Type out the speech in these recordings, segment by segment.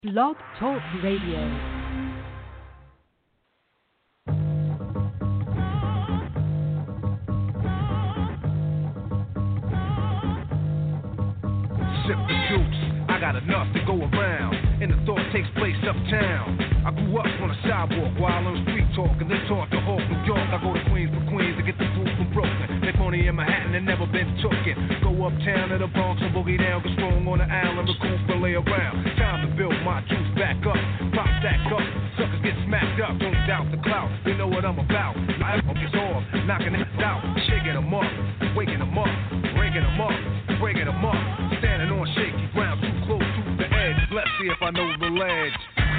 Blog Talk Radio. Sip the juice, I got enough to go around, and the thought takes place uptown. I grew up on a sidewalk while on street talk, and then taught to Hawk, New York. I go to Queens for Queens to get the food from Brooklyn. Make money in Manhattan and never been tooken. Go uptown to the Bronx and boogie down, get strong on the island, recoup and lay around. Time to build my juice back up, pop stack up. Suckers get smacked up, don't doubt the clout. You know what I'm about. I focus off, knocking it out, shaking them up, waking them up, breaking them up, breaking them up. Standing on shaky ground, too close to the edge. Let's see if I know the ledge.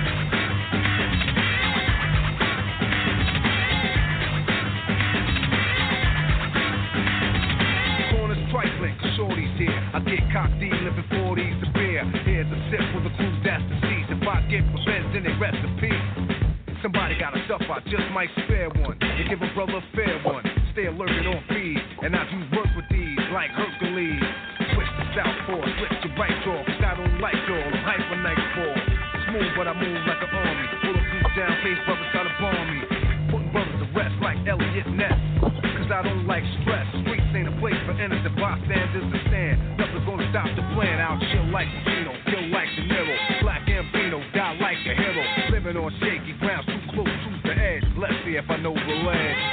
Corners trifling, cause shorty's here. I get cocked dealing before these a beer. Here's a sip for the crew that's deceased. If I get revenge, then they rest in peace. Somebody got a stuff, I just might spare one. And give a brother a fair one. Stay lurking on feed, and I do work with these like Hercules. Switch to southpaw, switch to right jaw, cause I don't like y'all, I'm hyper nightfall. Smooth, but I move like an army. Bulletproof down, face brothers try to bomb me. Putting brothers to rest like Elliot Ness. Cause I don't like stress. Streets ain't a place for innocent bystanders to stand. Nothing's gonna stop the plan. I'll chill like Pacino, kill like De Niro. Black Ambino, die like a hero. Living on shaky ground, too close to the edge. Let's see if I know the ledge.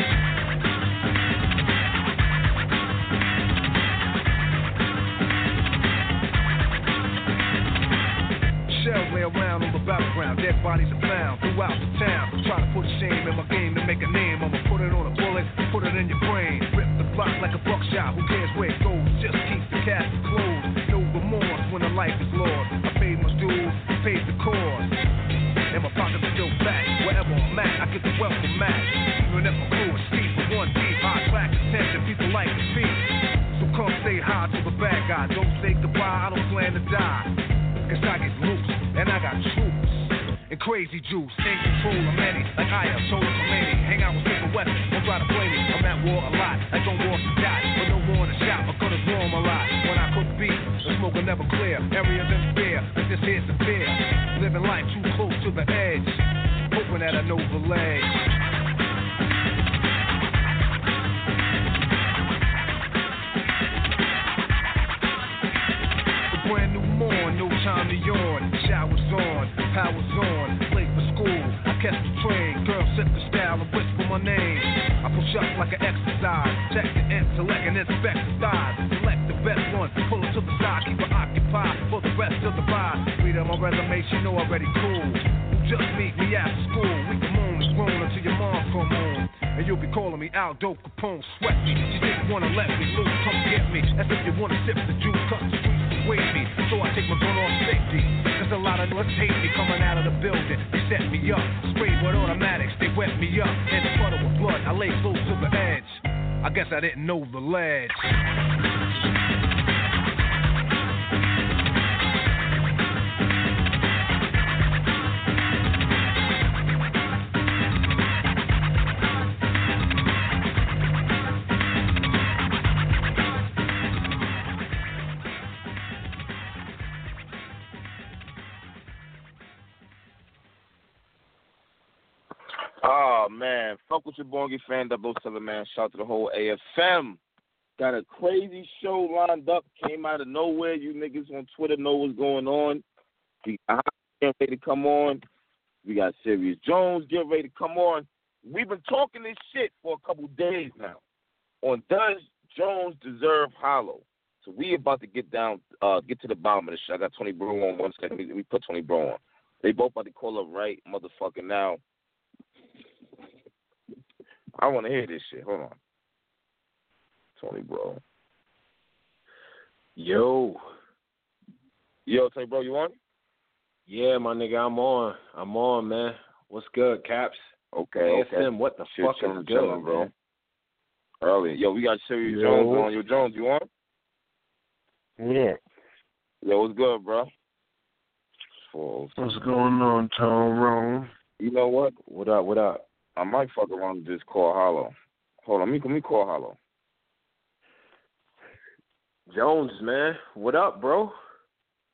Shells lay around on the battleground, dead bodies are found throughout the town. Try to put shame in my game to make a name. I'ma put it on a bullet, put it in your brain. Rip the block like a buckshot, who cares where it goes? Just keep the casket closed. No remorse when the life is lost. I paid my dues, paid the cause. And my pockets are still fat. Wherever I'm at, I get the welcome match. Even if my crew is steep for one deep, high track attention, people like to speak. So come say hi to the bad guy. Don't say goodbye, I don't plan to die. Cause I get loose, and I got troops. And crazy juice, in control of many. Like I am told to many. Hang out with different weapons, don't try to play me. I'm at war a lot, like on war to die. But no more in the shop, my gun is warm a lot. When I cook beef, the smoke will never clear. Areas in fear, but this here's the fear. Living life too close to the edge. Hoping that I know the ledge. Brand new morn, no time to yawn. Showers on, powers on, late for school. I catch the train, girl set the style and whisper my name. I push up like an exercise, check the intellect and inspect the thighs. Select the best one, pull it to the side, keep it occupied for the rest of the ride. Read on my resume, she know already cool. Just meet me after school. We can moan and groan until your mom come home. And you'll be calling me Aldo Capone, sweat me. You didn't wanna let me loose, come get me. As if you wanna sip the juice, cut the streets to wave me. So I take my gun off safety. There's a lot of us hate me coming out of the building. They set me up, sprayed with automatics, they wet me up. And the puddle with blood, I lay close to the edge. I guess I didn't know the ledge. Oh, man. Fuck with your Bongi fan, 007, man. Shout out to the whole AFM. Got a crazy show lined up. Came out of nowhere. You niggas on Twitter know what's going on. We got getting ready to come on. We got Serious Jones getting ready to come on. We've been talking this shit for a couple days now on Does Jones Deserve Hollow? So we about to get to the bottom of the shit. I got Tony Bro on 1 second. We put Tony Bro on. They both about to call up right motherfucking now. I want to hear this shit. Hold on. Tony Bro. Yo, Tony Bro, you on? yeah, my nigga, I'm on, man. What's good, Caps? Okay. ASM, what the Shit, fuck is chillin', good, bro? man? Early. Yo, we got Serious Jones on. Yo, Jones, you on? Yeah. Yo, what's good, bro? What's going on, Tyrone? You know what? What up? I might fuck around and just call Hollow. Hold on, let me call Hollow. Jones, man. What up, bro?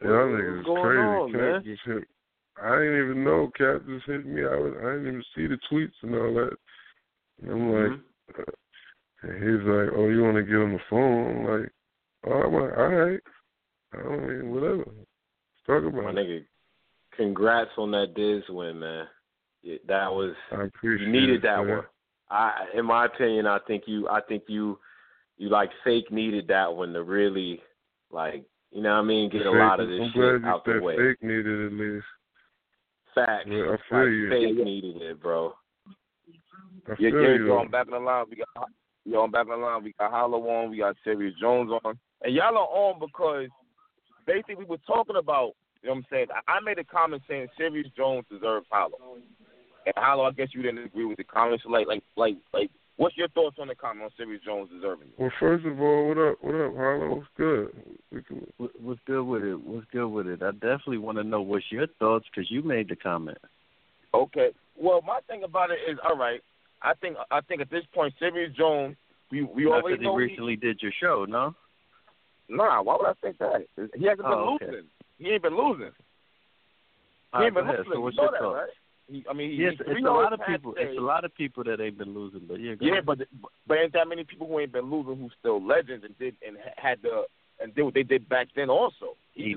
Y'all niggas What's going crazy. on, Cap man? just hit. I didn't even know. Cap just hit me. I didn't even see the tweets and all that. And I'm like, and he's like, oh, you want to get on the phone? I'm like, oh, I'm like, all right. I mean, whatever. Let's talk about My it. nigga, congrats on that Diz win, man. That was, I appreciate you needed that man. one. In my opinion, I think you like fake needed that one to really, like, you know what I mean, get a lot of this shit out the way. Fake needed at least. Facts. Yeah, I feel you. Fake needed it, bro. I feel you. Yo, I'm back in the line. We got Hollow on. We got Serious Jones on. And y'all are on because basically we were talking about, you know what I'm saying? I made a comment saying Serious Jones deserves Hollow. And Hollow, I guess you didn't agree with the comment. So like, what's your thoughts on the comment on Serious Jones deserving it? Well, first of all, what up, Harlow? What's good? What's good with it? I definitely want to know what's your thoughts because you made the comment. Okay. Well, my thing about it is, all right, I think at this point, Serious Jones, we already know he recently did your show, no? Nah, why would I think that? He hasn't been okay. losing. He ain't been losing. He ain't been losing. So what's your thoughts? Right? It's a lot of people. It's a lot of people that ain't been losing, but but ain't that many people who ain't been losing who still legends and did what they did back then also. He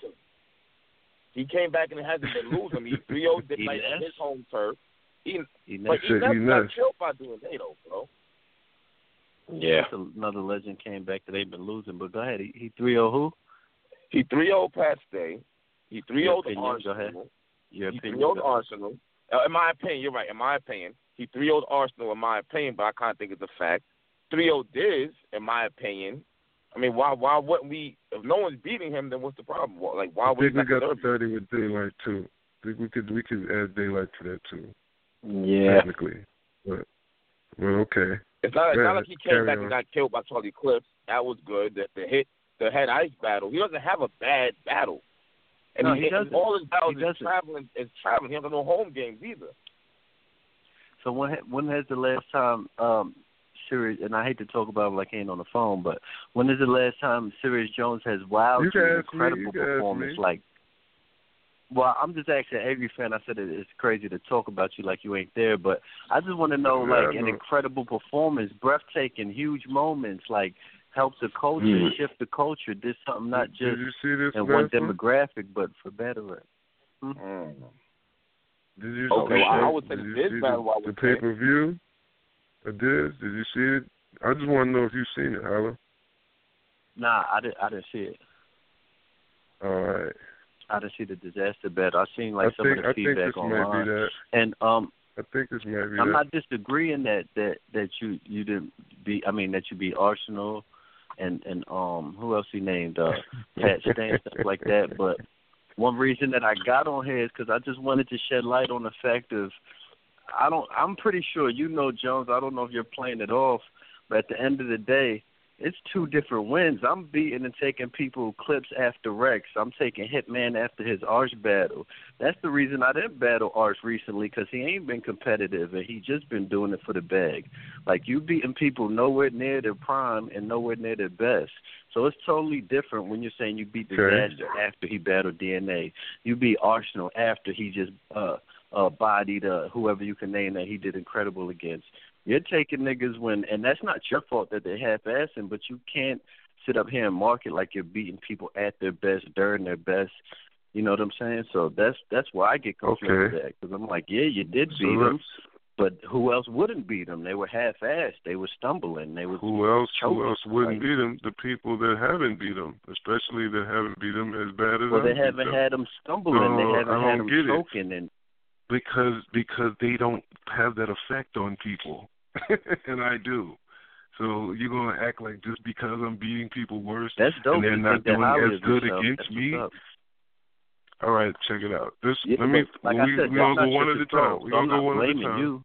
came back and hasn't been losing. He 3-0 did like his home turf. But he never got killed by doing that though, bro. Yeah. Another legend came back that ain't been losing, but go ahead. He 3-0 who? He 3-0 Pat Stay. He 3-0 the Arsenal. Go ahead. He 3-0 Arsenal. In my opinion, you're right. In my opinion, he 3-0 Arsenal. In my opinion, but I kind of think it's a fact. 3-0 Diz. In my opinion. I mean, why wouldn't we? If no one's beating him, then what's the problem? Like, why would we got the 30 with Daylight too? I think we could add Daylight to that too. Yeah. Technically, but well, okay. It's not like he came back and got killed by Charlie Clips. That was good. The head ice battle. He doesn't have a bad battle. And no, he doesn't. All his battles is traveling. He doesn't have no home games either. So when has the last time Serious, and I hate to talk about it like he ain't on the phone, but when is the last time Serious Jones has wowed you an incredible performance like? Well, I'm just asking every fan. I said it's crazy to talk about you like you ain't there, but I just want to know an incredible performance, breathtaking, huge moments, like help the culture, shift the culture, did something not just in one demographic, but for better. Did you I would say this battle. The pay-per-view? Did you see it? I just want to know if you've seen it, Harlow. Nah, I didn't see it. All right. I didn't see the disaster battle. I seen some of the feedback online. And I think this might be I'm not disagreeing that you didn't be. I mean that you beat Arsenal and who else he named Pat Stay and stuff like that. But one reason that I got on here is because I just wanted to shed light on the fact of I'm pretty sure Jones. I don't know if you're playing it off, but at the end of the day, it's two different wins. I'm beating and taking people clips after Rex. I'm taking Hitman after his Arch battle. That's the reason I didn't battle Arch recently, because he ain't been competitive and he just been doing it for the bag. Like, you beating people nowhere near their prime and nowhere near their best. So it's totally different when you're saying you beat Disaster after he battled DNA. You beat Arsenal after he just bodied whoever you can name that he did incredible against. You're taking niggas and that's not your fault that they're half-assing, but you can't sit up here and market like you're beating people at their best, during their best. You know what I'm saying? So that's why I get confused with that, because I'm like, yeah, you did beat them, but who else wouldn't beat them? They were half-assed. They were stumbling. They were Who else wouldn't beat them? The people that haven't beat them, especially that haven't beat them as bad as they haven't had them stumbling. They haven't had them choking and. Because they don't have that effect on people, and I do. So you're gonna act like just because I'm beating people worse, that's dope, and they're not doing as good against that's me. All right, check it out. We're gonna go one at a time. We're gonna go one at a time. You.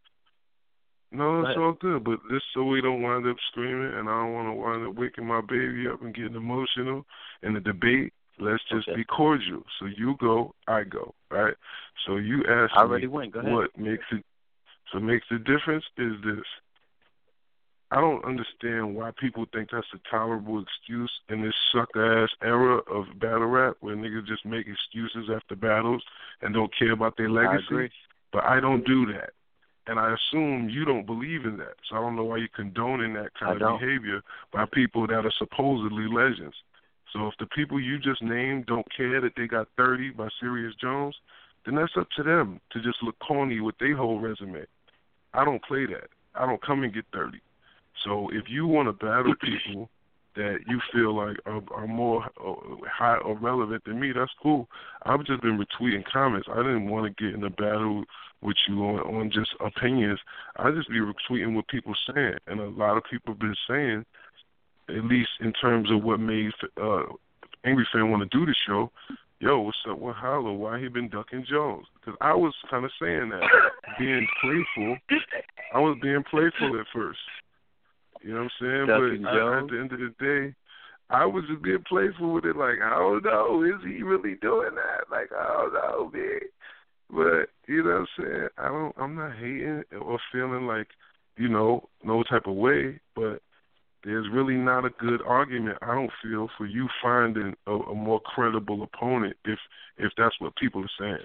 No, it's all good, but just so we don't wind up screaming, and I don't want to wind up waking my baby up and getting emotional in the debate. Let's just be cordial. So you go, I go, right? So you ask I already went. Go ahead. What makes it? So makes the difference is this. I don't understand why people think that's a tolerable excuse in this sucker-ass era of battle rap where niggas just make excuses after battles and don't care about their legacy. I agree. But I don't do that. And I assume you don't believe in that. So I don't know why you're condoning that kind of behavior by people that are supposedly legends. So if the people you just named don't care that they got 30 by Serious Jones, then that's up to them to just look corny with their whole resume. I don't play that. I don't come and get 30. So if you want to battle people that you feel like are more high or relevant than me, that's cool. I've just been retweeting comments. I didn't want to get in a battle with you on just opinions. I just be retweeting what people saying. And a lot of people have been saying, at least in terms of what made Angry Fan want to do the show, yo, what's up with Hollow? Why he been ducking Jones? Because I was kind of saying that, being playful. I was being playful at first. You know what I'm saying? Ducking but Jones? At the end of the day, I was just being playful with it. Like, I don't know, is he really doing that? Like, I don't know, man. But you know what I'm saying? I'm not hating or feeling like, no type of way. But there's really not a good argument, I don't feel, for you finding a more credible opponent if that's what people are saying.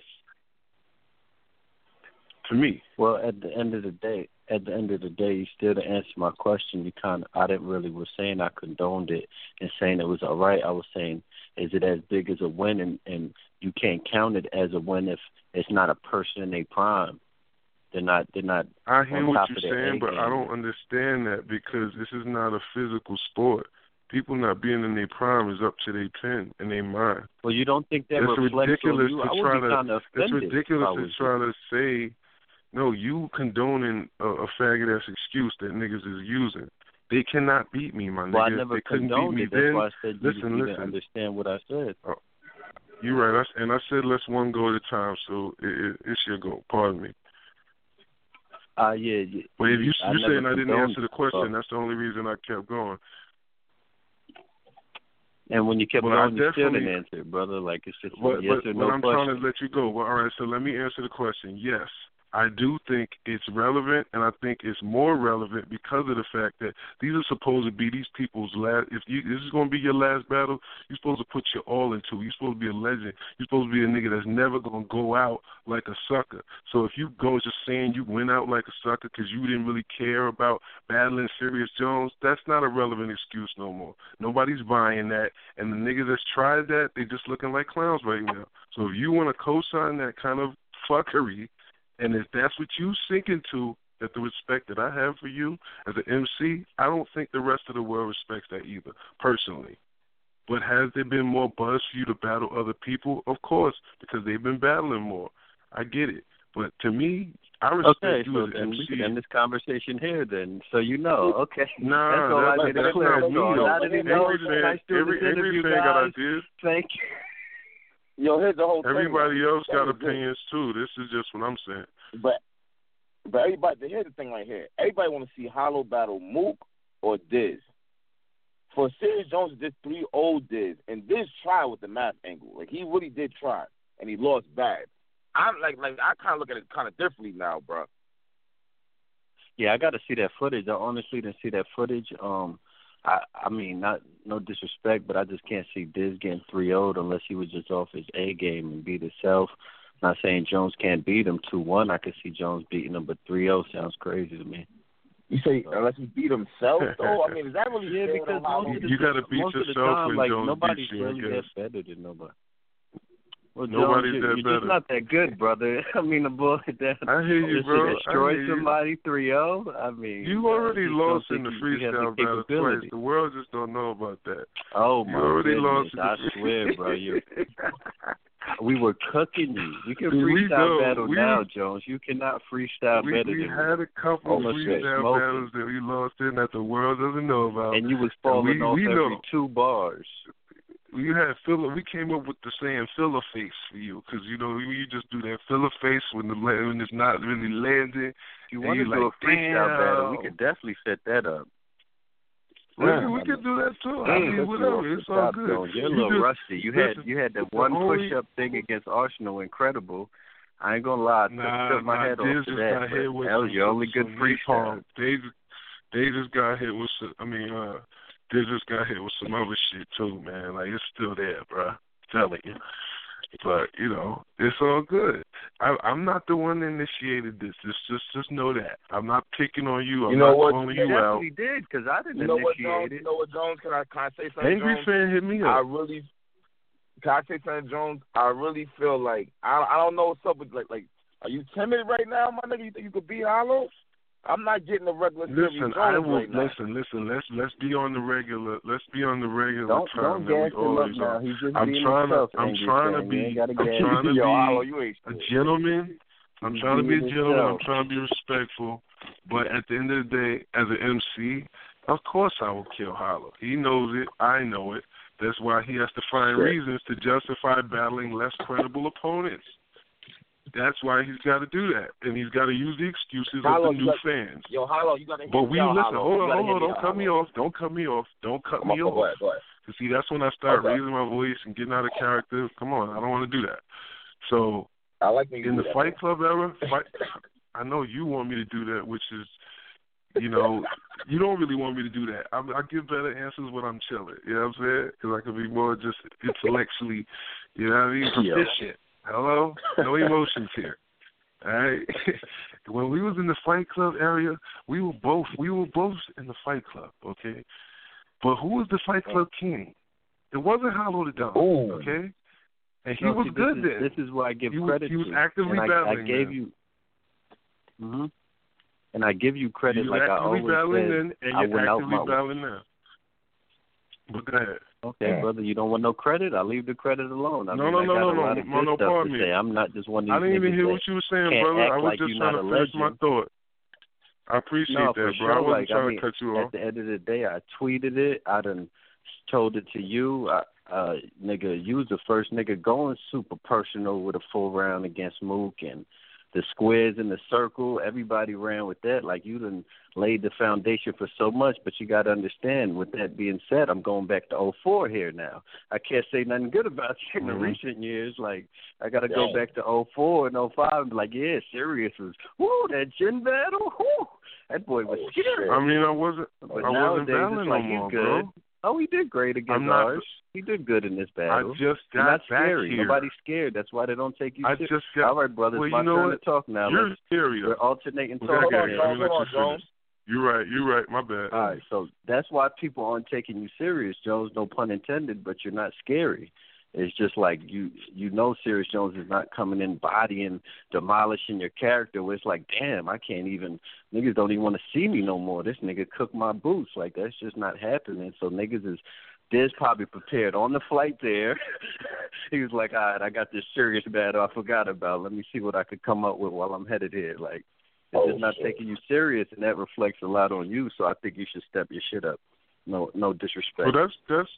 To me. Well, at the end of the day, you still to answer my question, I didn't really was saying I condoned it and saying it was all right. I was saying, is it as big as a win? And you can't count it as a win if it's not a person in their prime. They're not. I hear what you're saying, but A-game. I don't understand that because this is not a physical sport. People not being in their prime is up to their pen and their mind. Well, you don't think that it's reflects on you? It's ridiculous to try to say, no, you condoning a faggot-ass excuse that niggas is using. They cannot beat me, my nigga. Well, I never they couldn't beat me it. then. That's why I said you didn't understand what I said. Oh, you're right. I said let's one go at a time, so it's your go. Pardon me. Yeah. But if you're saying I didn't answer the question, that's the only reason I kept going. And when you kept going, you still didn't answer it, brother. Like, it's just yes or no question. I'm trying to let you go. Well, all right, so let me answer the question. Yes, I do think it's relevant, and I think it's more relevant because of the fact that these are supposed to be these people's last. This is going to be your last battle, you're supposed to put your all into it. You're supposed to be a legend. You're supposed to be a nigga that's never going to go out like a sucker. So if you go just saying you went out like a sucker because you didn't really care about battling Serious Jones, that's not a relevant excuse no more. Nobody's buying that, and the niggas that's tried that, they just looking like clowns right now. So if you want to co-sign that kind of fuckery, and if that's what you sink into, that the respect that I have for you as an MC, I don't think the rest of the world respects that either, personally. But has there been more buzz for you to battle other people? Of course, because they've been battling more. I get it. But to me, I respect you as an MC. We can end this conversation here then, so you know. Okay. Nah, that's all I need to clear. Not me, though. Every fan got ideas. Thank you. Yo, here's the whole Everybody thing. else got opinions too. This is just what I'm saying. But everybody, here's the thing right here. Everybody want to see Hollow battle Mook or Diz. For Serious Jones, did 3-0 Diz, and Diz tried with the math angle. Like, he really did try, and he lost bad. I kind of look at it kind of differently now, bro. Yeah, I got to see that footage. I honestly didn't see that footage. I mean, no disrespect, but I just can't see Diz getting 3-0'd unless he was just off his A game and beat himself. Not saying Jones can't beat him 2-1. I could see Jones beating him, but 3-0 sounds crazy to me. You say unless he beat himself, though? I mean, is that really fair? Because you got to beat yourself when Jones nobody's beats you, really I guess. that better than nobody. Well, Nobody's Jones, that you're better. just not that good, brother. I mean, the boy that I hear you, bro. destroyed somebody 3-0. I mean, you already lost in the freestyle battle twice. The world just don't know about that. Oh you my already goodness! Lost I swear, bro. We were cooking you. You can freestyle battle now, Jones. You cannot freestyle better than we had a couple of freestyle battles that we lost in that the world doesn't know about. And you was falling off every know. 2 bars. We came up with the saying filler face for you because, you just do that filler face when it's not really landing. If you want to do a freestyle battle, we could definitely set that up. We could do that too. I mean, whatever. It's all good. You're a little rusty. You had that one push-up thing against Arsenal, incredible. I ain't gonna lie, I took my head off to that. That was your only good freestyle. they just got hit with some, they just got hit with some other shit too, man. Like, it's still there, bro. Telling you. But, you know, it's all good. I'm not the one that initiated this. Just know that. I'm not picking on you. I'm not calling you out. You did, because I didn't initiate it. You know what, Jones? Can I say something, Angry Jones? Fan hit me up. Can I say something, Jones? I really feel like, I don't know what's up with, like, are you timid right now, my nigga? You think you could beat Hollow? I'm not getting the regular. Listen, I will right listen. Let's be on the regular. Let's be on the regular time that we always are. I'm trying to be a gentleman. I'm trying to be a gentleman. I'm trying to be respectful. But at the end of the day, as an MC, of course I will kill Hollow. He knows it. I know it. That's why he has to find reasons to justify battling less credible opponents. That's why he's got to do that, and he's got to use the excuses of the new fans. Yo, Hollow, you got to. But we listen. Hold on. Don't cut me off. Don't cut me off. Go ahead. You see, that's when I start raising my voice and getting out of character. Come on, I don't want to do that. So, I like when you in do the that, Fight Club era, I know you want me to do that, which is, you know, you don't really want me to do that. I give better answers when I'm chilling. You know what I'm saying? Because I can be more just intellectually, you know what I mean, proficient. Hello? No emotions here. All right? When we was in the Fight Club area, we were both in the Fight Club, okay? But who was the Fight Club king? It wasn't Hollow the Don, okay? And he was good then. This is where I give credit to. He was actively battling. I gave you. And I give you credit, like I always said. And you're actively battling now. But go ahead. Okay, brother, you don't want no credit? I'll leave the credit alone. No, pardon me. I'm not just one of these. I didn't even hear what you were saying, brother. I was just trying to finish my thought. I appreciate that, bro. Sure. I wasn't trying to cut you off. At the end of the day, I tweeted it. I done told it to you. Nigga, you was the first nigga going super personal with a full round against Mook, and the squares in the circle, everybody ran with that. Like, you done laid the foundation for so much, but you got to understand, with that being said, I'm going back to 04 here now. I can't say nothing good about you in the recent years. Like, I got to go back to 04 and 05 and be like, yeah, Sirius was, that gin battle, that boy was scary. I mean, I wasn't battling no more, bro. Oh, he did great against ours. He did good in this battle. I just got not back scary. here. Nobody's scared. That's why they don't take you serious. All right, brothers, well, my turn to talk now. You're scary. We're alternating talk. Hold on, Jones. You're right. My bad. All right, so that's why people aren't taking you serious, Jones. No pun intended, but you're not scary. It's just like you know Serious Jones is not coming in bodying, demolishing your character where it's like, damn, I can't even, niggas don't even want to see me no more. This nigga cooked my boots. Like, that's just not happening. So niggas is, Diz probably prepared on the flight there. He was like, all right, I got this serious battle I forgot about. Let me see what I could come up with while I'm headed here. Like, it's just not taking you serious, and that reflects a lot on you. So I think you should step your shit up. No disrespect. Well,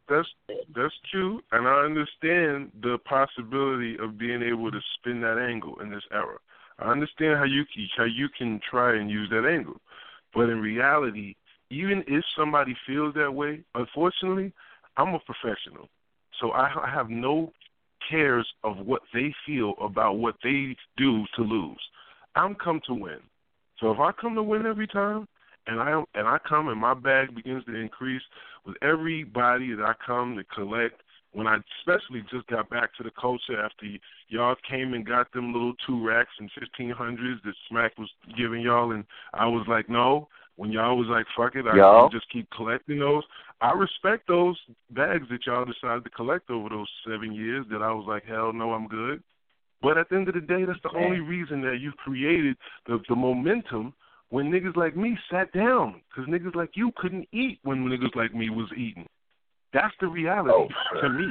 that's true, and I understand the possibility of being able to spin that angle in this era. I understand how you can try and use that angle, but in reality, even if somebody feels that way, unfortunately, I'm a professional, so I have no cares of what they feel about what they do to lose. I'm come to win, so if I come to win every time. And I come and my bag begins to increase with everybody that I come to collect. When I especially just got back to the culture after y'all came and got them little 2 racks and 1500s that Smack was giving y'all, and I was like, no. When y'all was like, fuck it, I can just keep collecting those. I respect those bags that y'all decided to collect over those 7 years that I was like, hell no, I'm good. But at the end of the day, that's the only reason that you created the momentum when niggas like me sat down, because niggas like you couldn't eat when niggas like me was eating. That's the reality to me.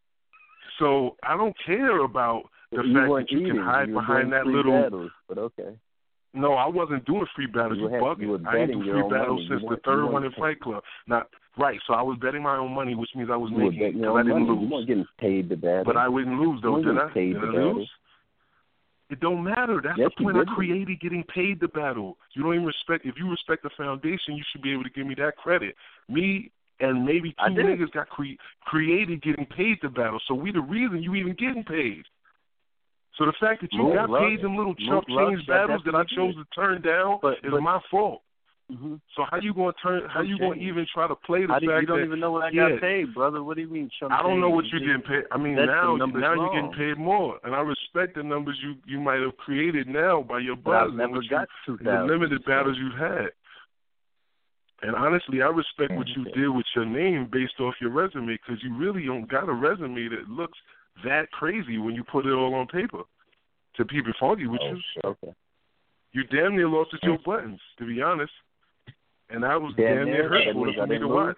So I don't care about the fact that you can hide behind that little... battles, but okay. No, I wasn't doing free battles. You bugging. I didn't do free battles since the third one in Fight Club. Right, so I was betting my own money, which means I was making it because I didn't lose. You weren't getting paid to battle. But I wouldn't lose, though, did I? Did I lose? It don't matter. That's the point I created, getting paid to battle. You don't even respect. If you respect the foundation, you should be able to give me that credit. Me and maybe 2 niggas got created getting paid to battle. So we the reason you even getting paid. So the fact that you got paid them little chump change battles that I chose to turn down is my fault. Mm-hmm. So how you going to turn? How you going to even try to play the fact that you don't even know what I got paid, brother? What do you mean? I don't know what you're getting paid. I mean, now you're getting wrong. paid more, and I respect the numbers you might have created now by your But buzz I've never got 2,000. The limited battles you've had. And honestly, I respect what you did with your name based off your resume, because you really don't got a resume that looks that crazy when you put it all on paper. To keep it funky with you. Okay. You damn near lost at your buttons, to be honest. And that was damn near hurtful for me to watch.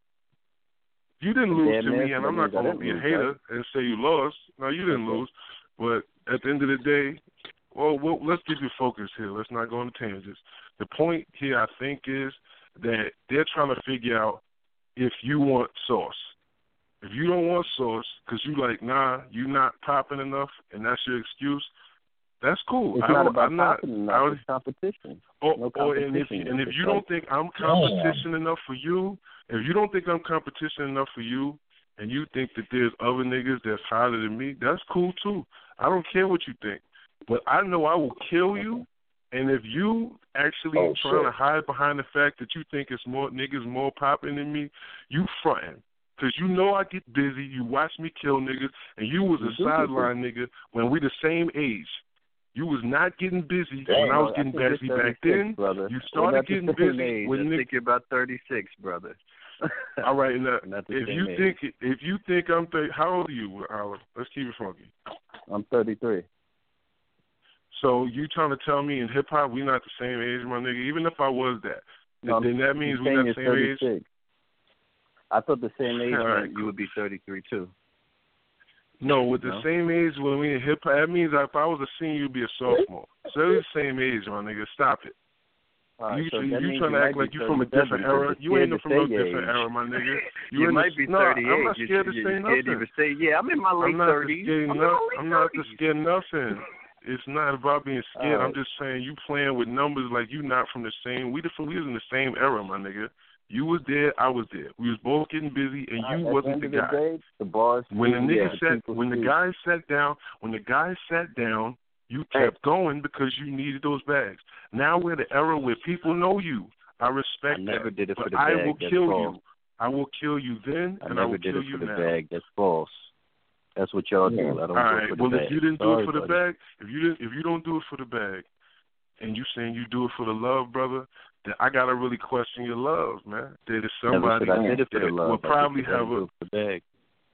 You didn't lose to me, and I'm not going to be a hater and say you lost. No, you didn't lose. But at the end of the day, well, let's get your focus here. Let's not go into tangents. The point here, I think, is that they're trying to figure out if you want sauce. If you don't want sauce because you like, nah, you not popping enough, and that's your excuse, that's cool. It's not about popping enough. It's competition. And if you don't think I'm competition enough for you, if you don't think I'm competition enough for you, and you think that there's other niggas that's hotter than me, that's cool too. I don't care what you think. But I know I will kill you, and if you actually trying to hide behind the fact that you think it's more niggas more popping than me, you fronting. Because you know I get busy, you watch me kill niggas, and you was a sideline nigga when we the same age. You was not getting busy when I was getting busy back then. Brother. You started getting busy when I think you're about 36, brother. All right, now, if you think I'm 30, how old are you, Howard? Let's keep it funky. I'm 33. So you trying to tell me in hip hop we not the same age, my nigga? Even if I was that, then that means we not the same 36. age. I thought the same age meant you would be 33 too. No, with the same age when we in hip hop, that means if I was a senior, you'd be a sophomore. So they're the same age, my nigga. Stop it. Right, you trying to act like you from a different era. You ain't from no different era, my nigga. You might be 38. I'm not scared to say nothing. Even say, yeah, I'm in my late 30s. I'm not scared of nothing. It's not about being scared. I'm just saying you playing with numbers like you not from the same. We was in the same era, my nigga. You was there, I was there. We was both getting busy, and you wasn't the guy. When the guy sat down, you kept going because you needed those bags. Now we're the era where people know you. I respect that. I never did it for the bag. I will kill you. I will kill you then, and I will kill you now. I never did it for the bag. That's false. That's what y'all do. I don't do it for the bag. Well, if you didn't do it for the bag, if you don't do it for the bag, and you saying you do it for the love, brother, then I gotta really question your love, man. That is somebody that will probably have a bag.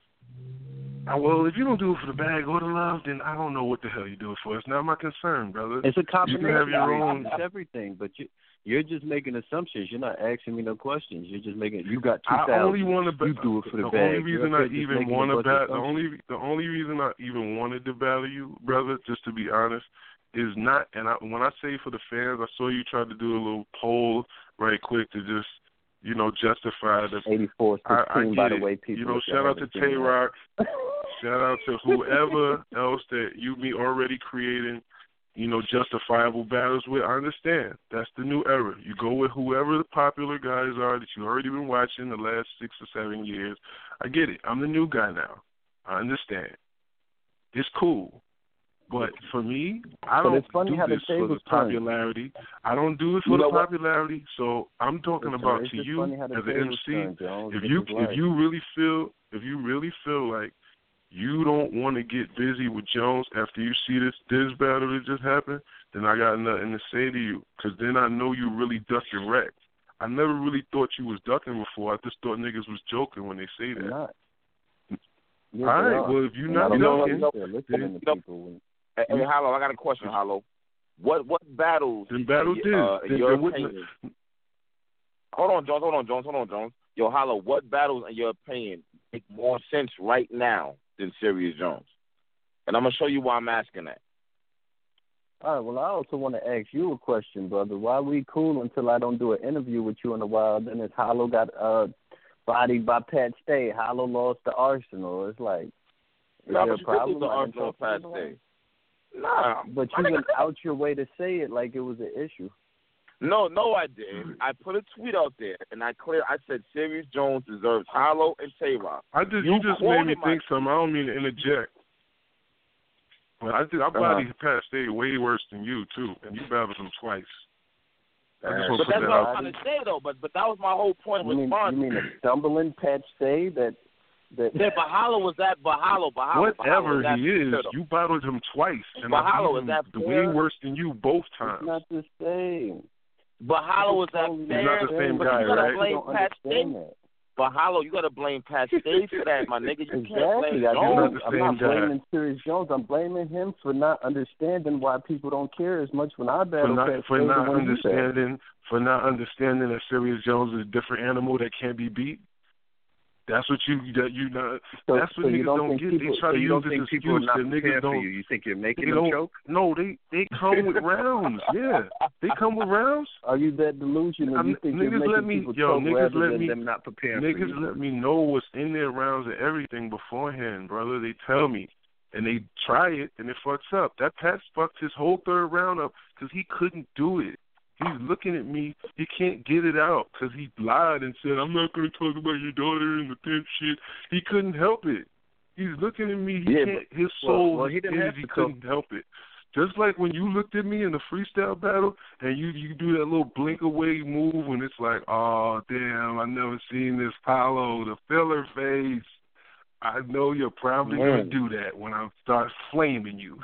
Well, if you don't do it for the bag or the love, then I don't know what the hell you do it for. It's not my concern, brother. It's a combination. You can have your own. It's everything, but you're just making assumptions. You're not asking me no questions. You're just making. You got 2,000. I only want to. You do it for the bag. The only reason I even want to battle. The only reason I even wanted to battle you, brother, just to be honest, is not. And when I say for the fans, I saw you try to do a little poll right quick to just, justify the 84-16. By the way, people. Shout out to Tay Rock. Shout out to whoever else that you be already creating, justifiable battles with. I understand. That's the new era. You go with whoever the popular guys are that you already been watching the last 6 or 7 years. I get it. I'm the new guy now. I understand. It's cool. But for me, I don't do this for the popularity. I don't do it for the popularity. So I'm talking about to you as an MC. If you really feel like you don't want to get busy with Jones after you see this battle that just happened, then I got nothing to say to you. Because then I know you really ducking wreck. I never really thought you was ducking before. I just thought niggas was joking when they say that. Not. All right. Well, if you're not ducking, then. Hey, Hollow, I got a question, Hollow. What battles? The battle Hold on, Jones. Yo, Hollow, what battles, in your opinion, make more sense right now than Serious Jones? And I'm going to show you why I'm asking that. All right, well, I also want to ask you a question, brother. Why we cool until I don't do an interview with you in a while? Then it's Hollow got bodied by Pat Stay. Hollow lost to Arsenal. It's like, is there a problem? Arsenal, Pat Stay. Nah, but you went out your way to say it like it was an issue. No, I didn't. I put a tweet out there, and I said Serious Jones deserves Hollow and Tay-Rock. You just made me think something. I don't mean to interject. But I bodied Pat Stay way worse than you, too, and you battled him twice. But that's what I'm trying to say, though. But that was my whole point of response. You mean a stumbling Pat Stay that yeah, but Hollow was that. But Hollow. Whatever Hollow, he is, you battled him twice, and but Hollow, is that way worse than you both times. It's not the same. But Hollow was that fair. He's not the same guy, right? Blame Pat Stay. But Hollow, you gotta blame Pat Stay for that, my nigga. You can't blame Jones. I'm not blaming Serious Jones. I'm blaming him for not understanding why people don't care as much when I battle Pat for Stay not understanding that Serious Jones is a different animal that can't be beat. That's what you not. That's what niggas don't get. They try to use this excuse that niggas don't. You think you're making them choke? No, they come with rounds. Yeah, they come with rounds. Are you that delusional? You think you're making people choke rather than them not preparing for you? Niggas let me know what's in their rounds and everything beforehand, brother. They tell me, and they try it, and it fucks up. That Pat fucked his whole third round up because he couldn't do it. He's looking at me. He can't get it out because he lied and said, I'm not going to talk about your daughter and the pimp shit. He couldn't help it. He's looking at me. His soul, he couldn't help it. Just like when you looked at me in the freestyle battle and you do that little blink away move and it's like, oh, damn, I never seen this Hollow, the filler face. I know you're probably going to do that when I start flaming you.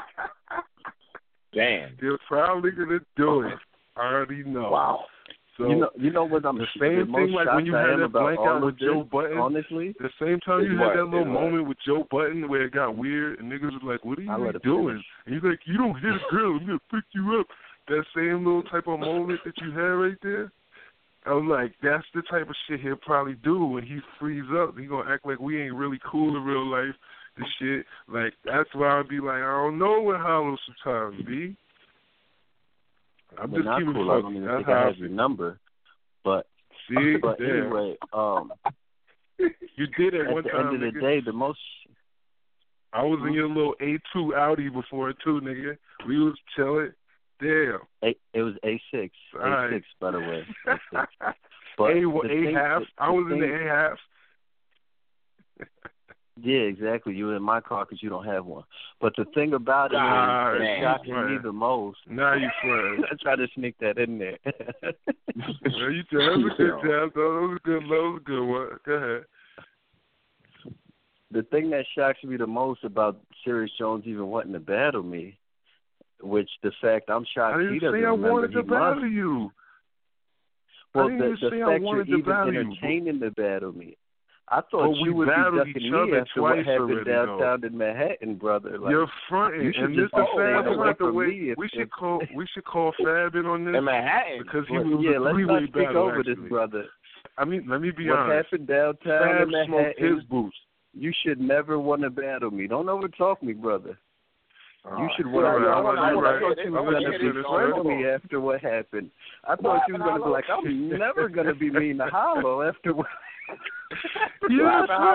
Damn. You're probably going to do it. I already know. Wow. So you know what I'm the same thing like when you had that blank out with Joe Button. Honestly, the same time you had that little moment with Joe Button where it got weird and niggas was like, "What are you doing?" And he's like, "You don't hit a girl. I'm gonna pick you up." That same little type of moment that you had right there. I'm like, that's the type of shit he'll probably do when he frees up. He gonna act like we ain't really cool in real life. This shit, like that's why I'd be like, I don't know what Hollow sometimes be. I'm just keeping cool. I don't even think I have your number, but anyway, you did it one time. At the end of the day, the most. I was in your little A2 Audi before too, nigga. We was chilling. Damn. It was A6. Right. A6, by the way. But A half. I was in the A half. Yeah, exactly. You were in my car because you don't have one. But the thing about it that shocks me the most. Now you friends. I tried to sneak that in there. Well, you did. That was a good job, though. That was a good one. Go ahead. The thing that shocks me the most about Serious Jones even wanting to battle me, which the fact I'm shocked he doesn't remember. I didn't say I wanted to battle you. Well, the fact you're even entertaining to battle me. I thought you would be ducking me after what happened downtown in Manhattan, brother. Like, you're fronting, and Mr. Fab like the way we should call Fab in on this in Manhattan because he was a three-way let's not speak over this, brother. I mean, let me be honest. What happened downtown Fab in Manhattan? Smoked his boots. You should never want to battle me. Don't overtalk me, brother. You should want to. I thought you were going to be friendly after what happened. I thought you were going to be like, I'm never going to be mean to Hollow after what. You're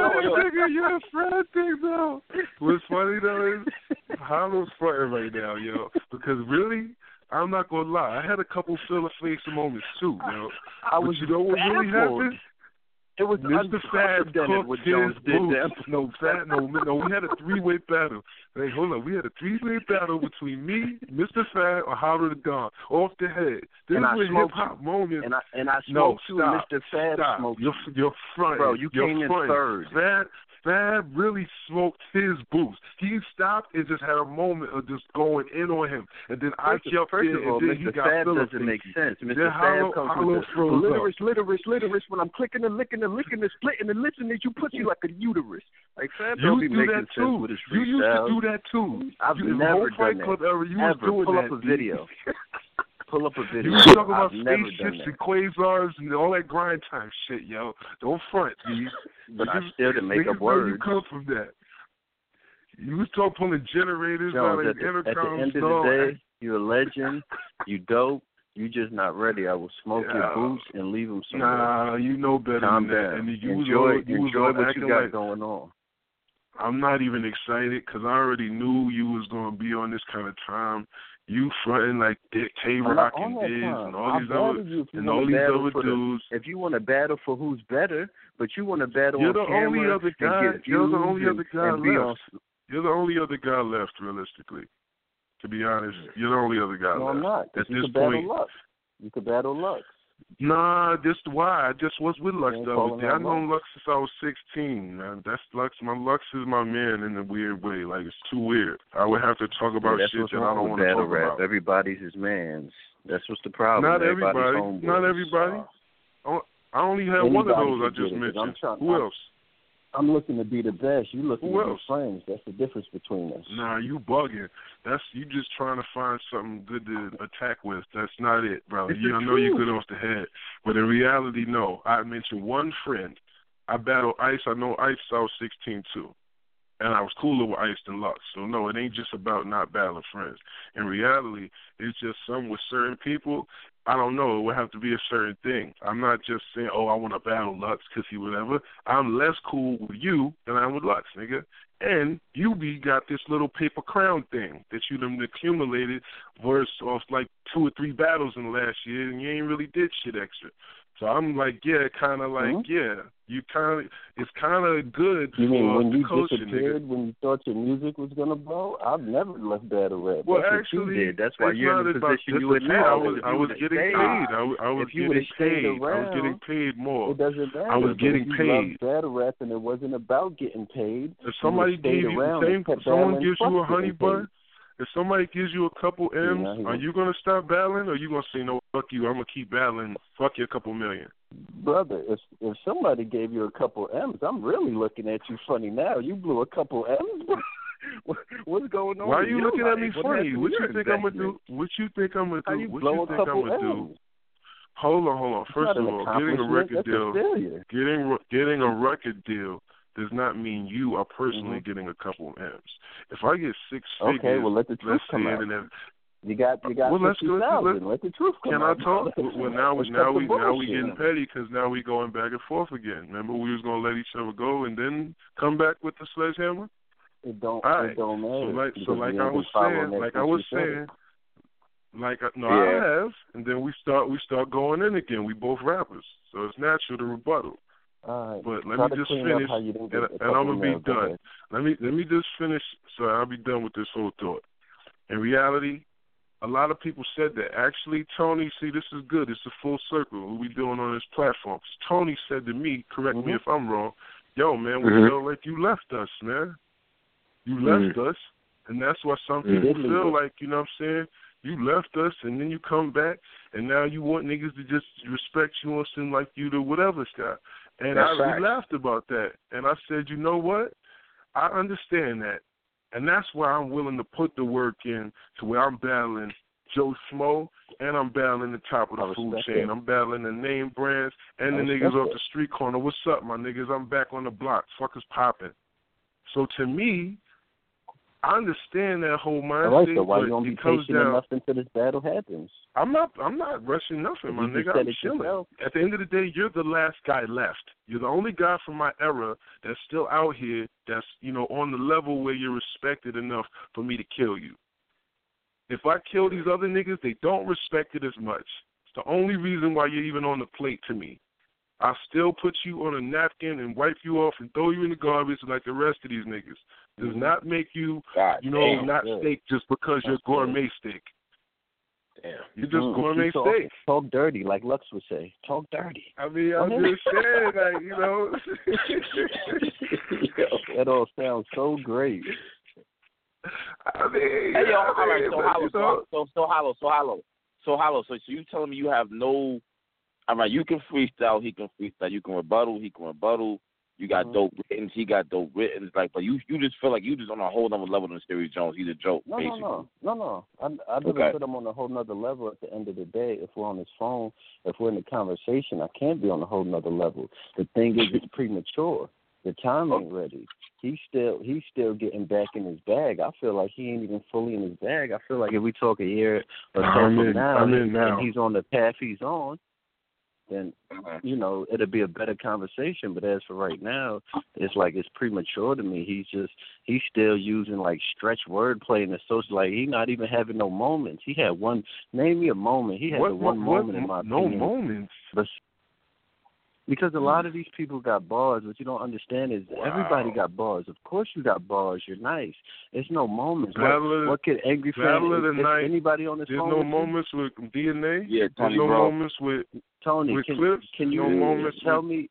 a friend thing though. What's funny though is Hollow's fronting right now, yo. Because really, I'm not gonna lie, I had a couple filler face moments too, yo. But you know what really happened? It was Mr. Fab cooked his boots. No, we had a three-way battle. Hey, hold on, we had a three-way battle between me, Mr. Fab, or Hollow the Don, off the head. This was a hip-hop moment. And I smoked you, and Mr. Fab smoked you. You're fronting. Bro, you came in third. Fab really smoked his boots. He stopped and just had a moment of just going in on him. And then I jumped in, and then he got Fab doesn't make sense. Mr. Fab comes with the literus, when I'm clicking and licking and splitting and listening, you pussy like a uterus. Like, Fab don't be making sense with his freestyle. You used to do that too. I've never done that. Was doing Pull that, up a video. Pull up a video. You was talking about spaceships and quasars and all that grind time shit, yo. Don't front, dude. But I still didn't make up words. You come from that. You was talking pulling generators out of intercoms. At the end of the day, you're a legend. You dope. You just not ready. I will smoke your boots and leave them somewhere. Nah, you know better Calm than down. that. And enjoy what you got going on. I'm not even excited because I already knew you was going to be on this kind of time. You fronting like Tay-Rock and Diz and all these other dudes. If you want to battle for who's better, but you want to battle You're on camera, You're the only other guy left. On... You're the only other guy left, realistically. To be honest, you're the only other guy left. No, I'm not. At this point, You could battle Lux. Nah, just why? I just was with Lux the other day. I known Lux since I was 16. That's Lux. Lux is my man in a weird way. Like, it's too weird. I would have to talk about shit that I don't want to talk about. Everybody's his man. That's what's the problem. Not everybody. Not everybody. I only have one of those I just mentioned. Who else? I'm looking to be the best. You looking to be friends. That's the difference between us. Nah, you bugging. That's you just trying to find something good to attack with. That's not it, bro. I know you're good off the head, but in reality, no. I mentioned one friend. I battled Ice. I know Ice. I was 16 too, and I was cooler with Ice than Lux. So no, it ain't just about not battling friends. In reality, it's just some with certain people. I don't know. It would have to be a certain thing. I'm not just saying, oh, I want to battle Lux because he whatever. I'm less cool with you than I am with Lux, nigga. And you got this little paper crown thing that you done accumulated versus off like 2 or 3 battles in the last year, and you ain't really did shit extra. So I'm like, yeah, kind of like, yeah. It's kind of good. You mean when you culture, disappeared, nigga. when you thought your music was gonna blow? I've never left battle rap. Well, That's actually, what you did. That's why you're in the position you in now. now. I was getting paid. I was getting paid. I was getting paid more. It doesn't matter. I was getting paid. paid. You loved battle rap, and it wasn't about getting paid. If somebody gives you, someone gives you a honey bun. If somebody gives you a couple M's, are you gonna stop battling, or are you gonna say no? Fuck you. I'm gonna keep battling. Fuck you, a couple million. Brother, if somebody gave you a couple M's, I'm really looking at you funny now. You blew a couple M's. What's going on? Why are you looking at me funny? What you think I'm gonna do? What you think I'm gonna do? What you think I'm gonna do? Hold on. First of all, getting a record deal, getting a record deal does not mean you are personally getting a couple of M's. If I get 6 figures, okay, well let the truth come out. You got 50,000. Let the truth come out. Can I talk? Well, now we getting petty because now we going back and forth again. Remember we was gonna let each other go and then come back with the sledgehammer. It don't matter. So like I was saying, I have, and then we start going in again. We both rappers, so it's natural to rebuttal. But let me just finish, and I'm gonna be done. Let me just finish, so I'll be done with this whole thought. In reality, a lot of people said that. Actually, Tony, see, this is good. It's a full circle. What we doing on this platform? Tony said to me, correct me if I'm wrong, yo, man, we feel like you left us, man. You left us, and that's why some people feel like, you know what I'm saying, you left us, and then you come back, and now you want niggas to just respect you and seem like you the whatever stuff. And we laughed about that. And I said, you know what? I understand that. And that's why I'm willing to put the work in to where I'm battling Joe Schmo and I'm battling the top of the food chain. I'm battling the name brands and the niggas off the street corner. What's up, my niggas? I'm back on the block. Fuckers popping. So to me, I understand that whole mindset. All right, so why you don't be patient enough until this battle happens? I'm not rushing nothing, my nigga. I'm chilling. At the end of the day, you're the last guy left. You're the only guy from my era that's still out here that's, you know, on the level where you're respected enough for me to kill you. If I kill these other niggas, they don't respect it as much. It's the only reason why you're even on the plate to me. I still put you on a napkin and wipe you off and throw you in the garbage like the rest of these niggas. Does not make you, not steak just because you're gourmet steak. Damn. You're just gourmet steak. Talk dirty, like Lux would say. Talk dirty. I mean, I'm just saying, like, you know. That all sounds so great. I mean, hey, yo, all right, so hollow. So you telling me you have no? All right, you can freestyle. He can freestyle. You can rebuttal. He can rebuttal. You got dope written. He got dope written. Like, but you just feel like you just on a whole other level than Stereo Jones. He's a joke, basically. No. I doesn't put him on a whole nother level. At the end of the day, if we're on his phone, if we're in a conversation, I can't be on a whole nother level. The thing is, it's premature. The time ain't ready. He's still getting back in his bag. I feel like he ain't even fully in his bag. I feel like if we talk a year or so from now, and he's on the path he's on, then, you know, it'll be a better conversation. But as for right now, it's like it's premature to me. He's still using, like, stretch wordplay and social. Like, he's not even having no moments. He had one. Name me a moment. He had one moment in my opinion. No moments. But Because a lot of these people got bars. What you don't understand is everybody got bars. Of course you got bars. You're nice. There's no moments. What could Angry Fan, anybody on this phone? There's no moments with DNA? Yeah, Tony, there's no bro. moments with Tony, with Clips? Can you tell me?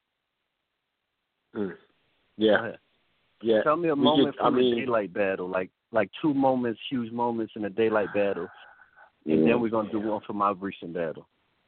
Yeah. Yeah. Tell me a moment from a daylight battle, like 2 moments, huge moments in a daylight battle, and then we're gonna do one for my recent battle.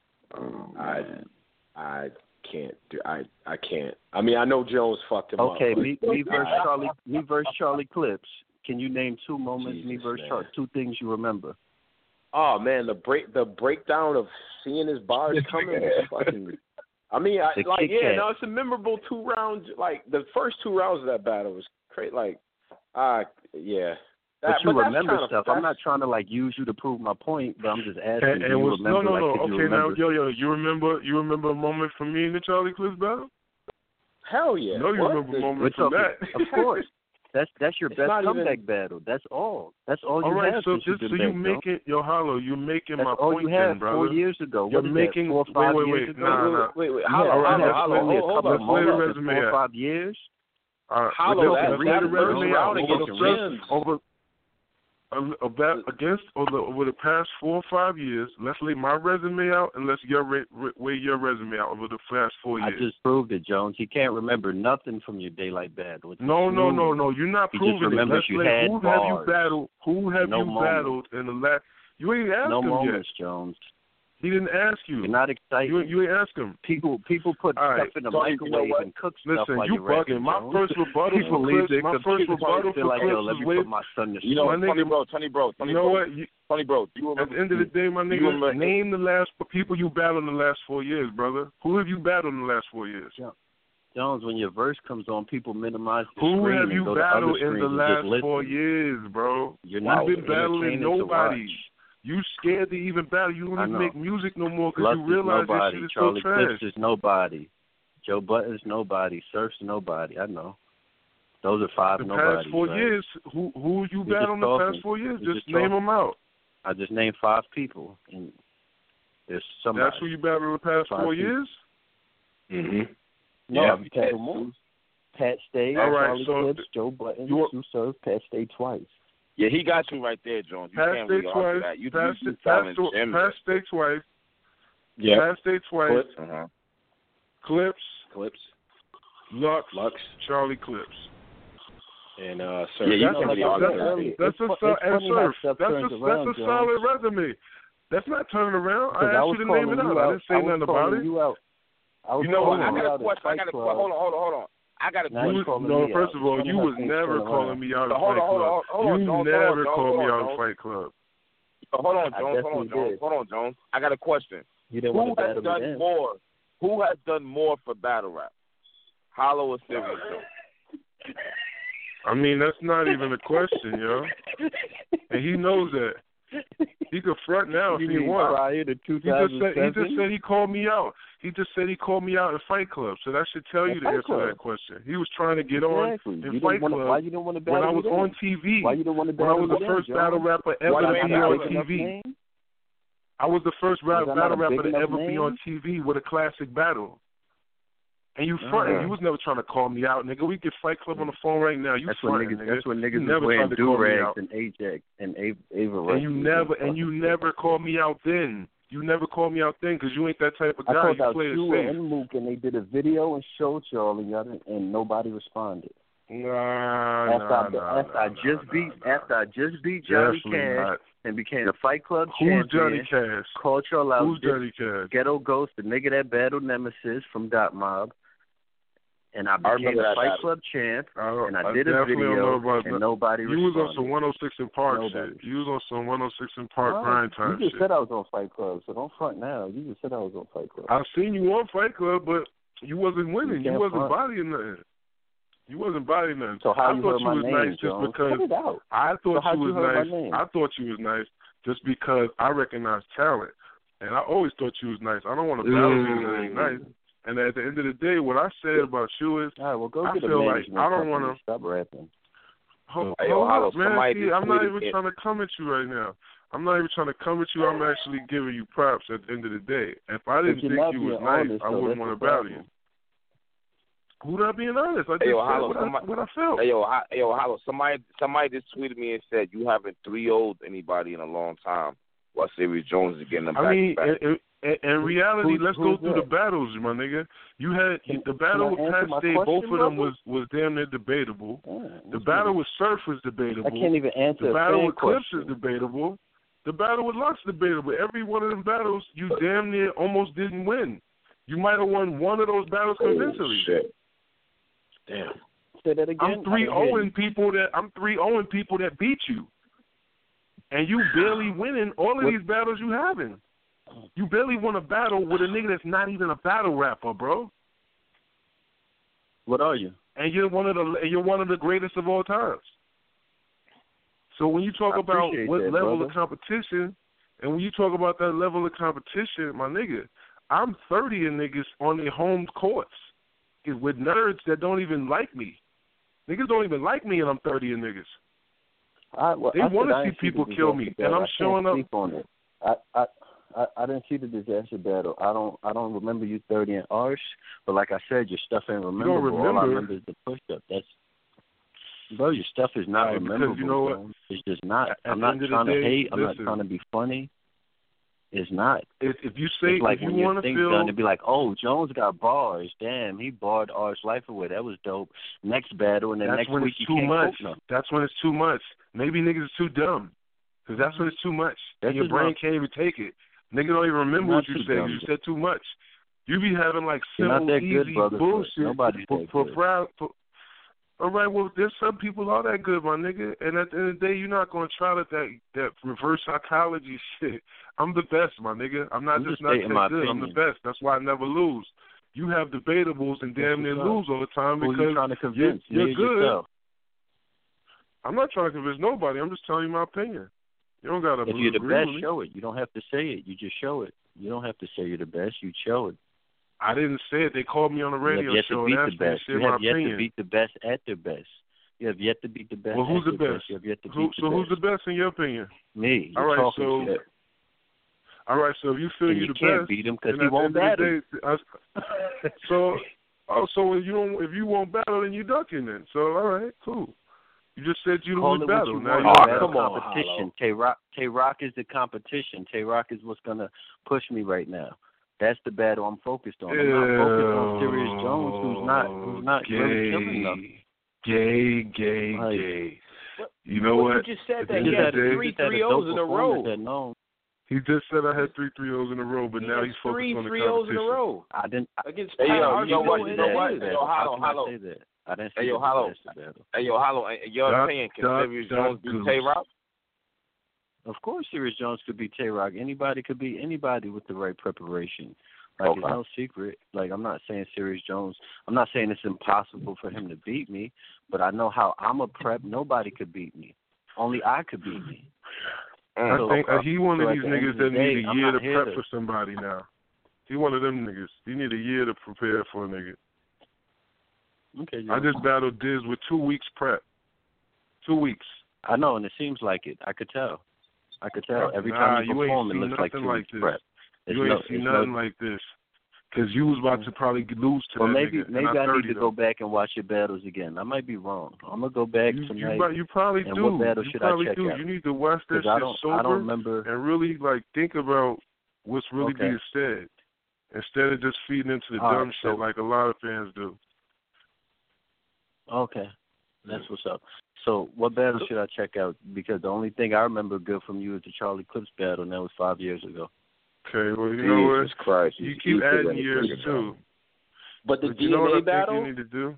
I can't do. I can't. I mean, I know Jones fucked him up. Okay, me versus Charlie Clips. Can you name 2 moments? Jesus, me versus man. Charlie. 2 things you remember. Oh man, the breakdown of seeing his bars coming was fucking. I mean, it's a memorable 2 rounds. Like the first 2 rounds of that battle was great. Like, yeah. But you remember stuff. I'm not trying to use you to prove my point, but I'm just asking. You remember? Okay, now, you remember a moment from me in the Charlie Clips battle? Hell yeah. No, you remember moments from that. Of course. That's your best comeback battle. That's all. That's all you have. All right, so you making Hollow, you're making my point you had then, brother. 4 years ago. You're making 4 or 5 years ago? Wait. Hollow. Hold on. Hold on. 4 or 5 years. Hollow, let's lay the resume out over the past 4 or 5 years. Let's lay my resume out and let's weigh your resume out over the past 4 years. I just proved it, Jones. He can't remember nothing from your daylight battle. No. You're not proving it. Let's lay who have you battled? Who have you battled in the last? You ain't asked him yet. No moments, Jones. He didn't ask you. You're not excited. You ain't ask him. People put stuff in the microwave and cook stuff while you you're rapping. My first rebuttal for Clips was put my son to sleep. You know, Tony bro. You know what? Tony bro, you remember? At the end of the day, my nigga, name the last people you battled in the last 4 years, brother. Who have you battled in the last 4 years? Jones, when your verse comes on, people minimize the Who screen have you battled in the last 4 years, bro? You're not been battling nobody. You scared to even battle. You don't even make music no more because you realize this shit is Charlie so trash. Clips is nobody. Joe Button's nobody. Surf's nobody. I know. Those are 5 nobodies. The past 4 years, who you battled in the past 4 years? Just name them out. I just named 5 people, and there's somebody. That's who you battled in the past 4 years? Mm-hmm. No, I've battled more. Pat Stay, Charlie Clips, Joe Button, Sue Surf, Pat Stay twice. Yeah, he got you right there, Jones. You Pat can't Stay really argue that. You Pat Stay twice. Yeah. Pat Stay twice. Clips. Clips. Lux. Charlie Clips. And Surf. Yeah, that's a solid resume. That's not turning around. I asked you to name it out. I didn't say nothing about it. You know what? I got a question. Hold on. I got a question. No, first of all, you was never calling me out of Fight Club. You never called me out of Fight Club. Hold on, Jones. I got a question. Who has done more? Who has done more for battle rap? Hollow or Serious Joe? I mean, that's not even a question, yo. And he knows that. He could front now if he wants. Prior to 2007? He just said he called me out. He just said he called me out in Fight Club. So that should tell you the answer to that question. He was trying to get on in Fight Club why you didn't want to battle when I was on TV. Why you didn't want to when I was the first battle rapper ever to be on TV. I was the first battle rapper to ever be on TV with a classic battle. And you fronting. You was never trying to call me out, nigga. We get Fight Club on the phone right now. You fronting, nigga. That's when niggas was wearing do-rags and Ajax and Ava. And you never called me out then. You never called me out then because you ain't that type of guy. I called out you and Mook, and they did a video and showed y'all, and nobody responded. After I just beat Johnny Cash and became a Fight Club champion. Who's Johnny Cash? Called y'all out. Who's Johnny Cash? Ghetto Ghost, the nigga that battled Nemesis from Dot Mob. And I became a Fight Club champ, and I did a video, and nobody responded. You was on some 106 and Park shit. You was on some 106 and Park grind time shit. You just said I was on Fight Club, so don't front now. You just said I was on Fight Club. I've seen you on Fight Club, but you wasn't winning. You wasn't bodying nothing. You wasn't bodying nothing. So how I thought you was nice just because I thought you was nice. I thought you was nice just because I recognized talent, and I always thought you was nice. I don't want to battle you that ain't nice. And at the end of the day, what I said about you is, all right, well, go I get feel like I don't want to stop rapping. Hold up, man. See, I'm not even trying to come at you right now. I'm not even trying to come at you. I'm actually giving you props at the end of the day. If I didn't think you was nice, I wouldn't want to battle you. Who not being honest? I just Hey, yo, said what I felt. Hey, yo, Hollow, somebody just tweeted me and said you haven't 3-0'd anybody in a long time. While Serious Jones is getting them back to back. In reality, let's go through the battles, my nigga. You had the battle with Pat Stay. Both of them was damn near debatable. The battle with Surf was debatable. I can't even answer. The battle with Clips is debatable. The battle with Lux is debatable. Every one of them battles, you damn near almost didn't win. You might have won one of those battles convincingly. Shit. Damn. Say that again. I'm 3-0ing people that beat you, and you barely winning all of these battles you having. You barely won a battle with a nigga that's not even a battle rapper, bro. What are you? And you're one of the greatest of all times. So when you talk about what level of competition, and when you talk about that level of competition, my nigga, I'm 30 in niggas on their home courts with nerds that don't even like me. Niggas don't even like me, and I'm 30 in niggas. They want to see people kill me, and I'm showing up. On it. I didn't see the disaster battle. I don't remember you 30 in Arsh, but like I said, your stuff ain't memorable. All I remember is the push-up. Bro, your stuff is not memorable. You know what? It's just not. I'm not trying to hate. I'm not trying to be funny. It's not. If you say, it's like if when you your want to thing's feel, done, to be like, oh, Jones got bars. Damn, he barred Arsh Life away. That was dope. Next battle, and then next week you can't quote them. That's when it's too much. Maybe niggas is too dumb. Because that's when it's too much. And your brain can't even take it. Niggas don't even remember what you said. You said too much. You be having like simple, easy bullshit. Nobody's that good. All right, well, there's some people are that good, my nigga. And at the end of the day, you're not going to try that reverse psychology shit. I'm the best, my nigga. I'm not just not that good. Opinion. I'm the best. That's why I never lose. You have debatables and damn near lose all the time because you're trying to convince. You're good. Yourself. I'm not trying to convince nobody. I'm just telling you my opinion. You don't got to agree with me. If you're the best, show it. You don't have to say it. You just show it. You don't have to say you're the best. You show it. I didn't say it. They called me on the radio show and asked me to share my opinion. You have yet to beat the best at their best. You have yet to beat the best. Well, who's the best? You have yet to beat the best. Who's the best in your opinion? Me. All right, so if you feel you're the best, you can't beat him because he won't battle. So if you won't battle, then you ducking then. So all right, cool. You just said you don't battle. Now come on, competition. Tay-Rock is the competition. Tay-Rock is what's gonna push me right now. That's the battle I'm focused on. I'm not focused on Serious Jones, who's not really killing enough. Gay. You know what? You just said that he had 3 3-0s in a row. He just said I had 3 3-0s in a row, but now he's focused on the competition. 3 3-0s in a row. I didn't. Against you know what? Yo, Hollow. I didn't say Hollow. Hey, yo, Hollow. In your opinion, can Serious Jones beat Tay-Rock? Of course, Serious Jones could beat Tay-Rock. Anybody could beat anybody with the right preparation. Like, it's no secret. Like, I'm not saying Serious Jones. I'm not saying it's impossible for him to beat me, but I know how I'm a prep. Nobody could beat me. Only I could beat me. I think he one of these niggas that need a year to prep for somebody now. He one of them niggas. He need a year to prepare for a nigga. Okay. I just battled Diz with 2 weeks prep. 2 weeks. I know, and it seems like it. I could tell. Every time you perform, it looks like 2 weeks prep. You ain't seen nothing like this. Because you was about to probably lose to that nigga. Maybe I need to go back and watch your battles again. I might be wrong. I'm going to go back tonight. You probably do. What battle should I check out? You need to watch that shit sober I don't remember. And really, think about what's really being said instead of just feeding into the dumb shit like a lot of fans do. Okay. That's what's up. So what battle should I check out? Because the only thing I remember good from you is the Charlie Clips battle, and that was 5 years ago. Okay, well, you know what? Christ, you keep adding years, too. But the you know what I battle? think you need to do?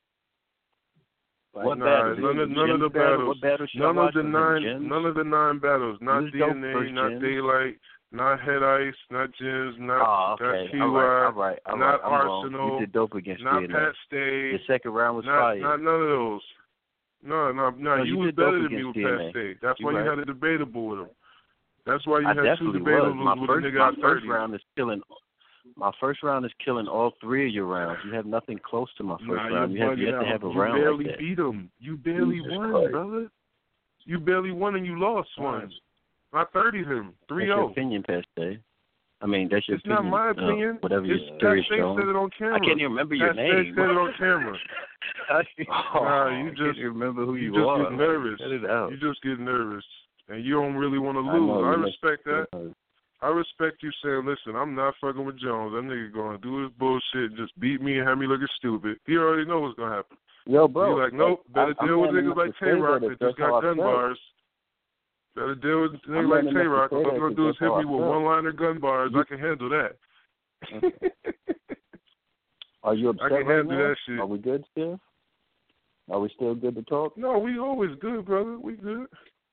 What battle? None of the battles. None of the 9 battles. Not DNA, not Daylight, not Head Ice, not Gems, not TY, not Arsenal, you did dope against not DNA. Pat Stay. The second round was fire. Not none of those. No, you was better than me with Pat Stay. That's why you had a debatable with him. That's why you had 2 debatables with a nigga at 30. My first round is killing all 3 of your rounds. You have nothing close to my first round. You have yet to have a round like that. You barely beat him. You barely won, brother. You barely won and you lost one. I 30'd him. 3-0. That's your opinion, Pat Stay. I mean, that's your It's opinion. not my opinion. Whatever your Pat theory is Stay showing. said it on camera. I can't even remember your Pat name. Stay said it on camera. Nah, you I just can't remember who you just are. get nervous. Cut it out. You just get nervous, and you don't really want to I lose. know, I you respect that. know. I respect you saying, listen, I'm not fucking with Jones. That nigga going to do his bullshit and just beat me and have me looking stupid. He already knows what's going to happen. Yo, bro. He's like, nope, better deal with niggas like Tay-Rock that just got gun bars. Better deal with niggas like Tay-Rock. All they're going to do is hit me with one-liner gun bars. I can handle that. Are you upset I can right handle now? that shit. Are we good still? Are we still good to talk? No, we always good, brother. We good.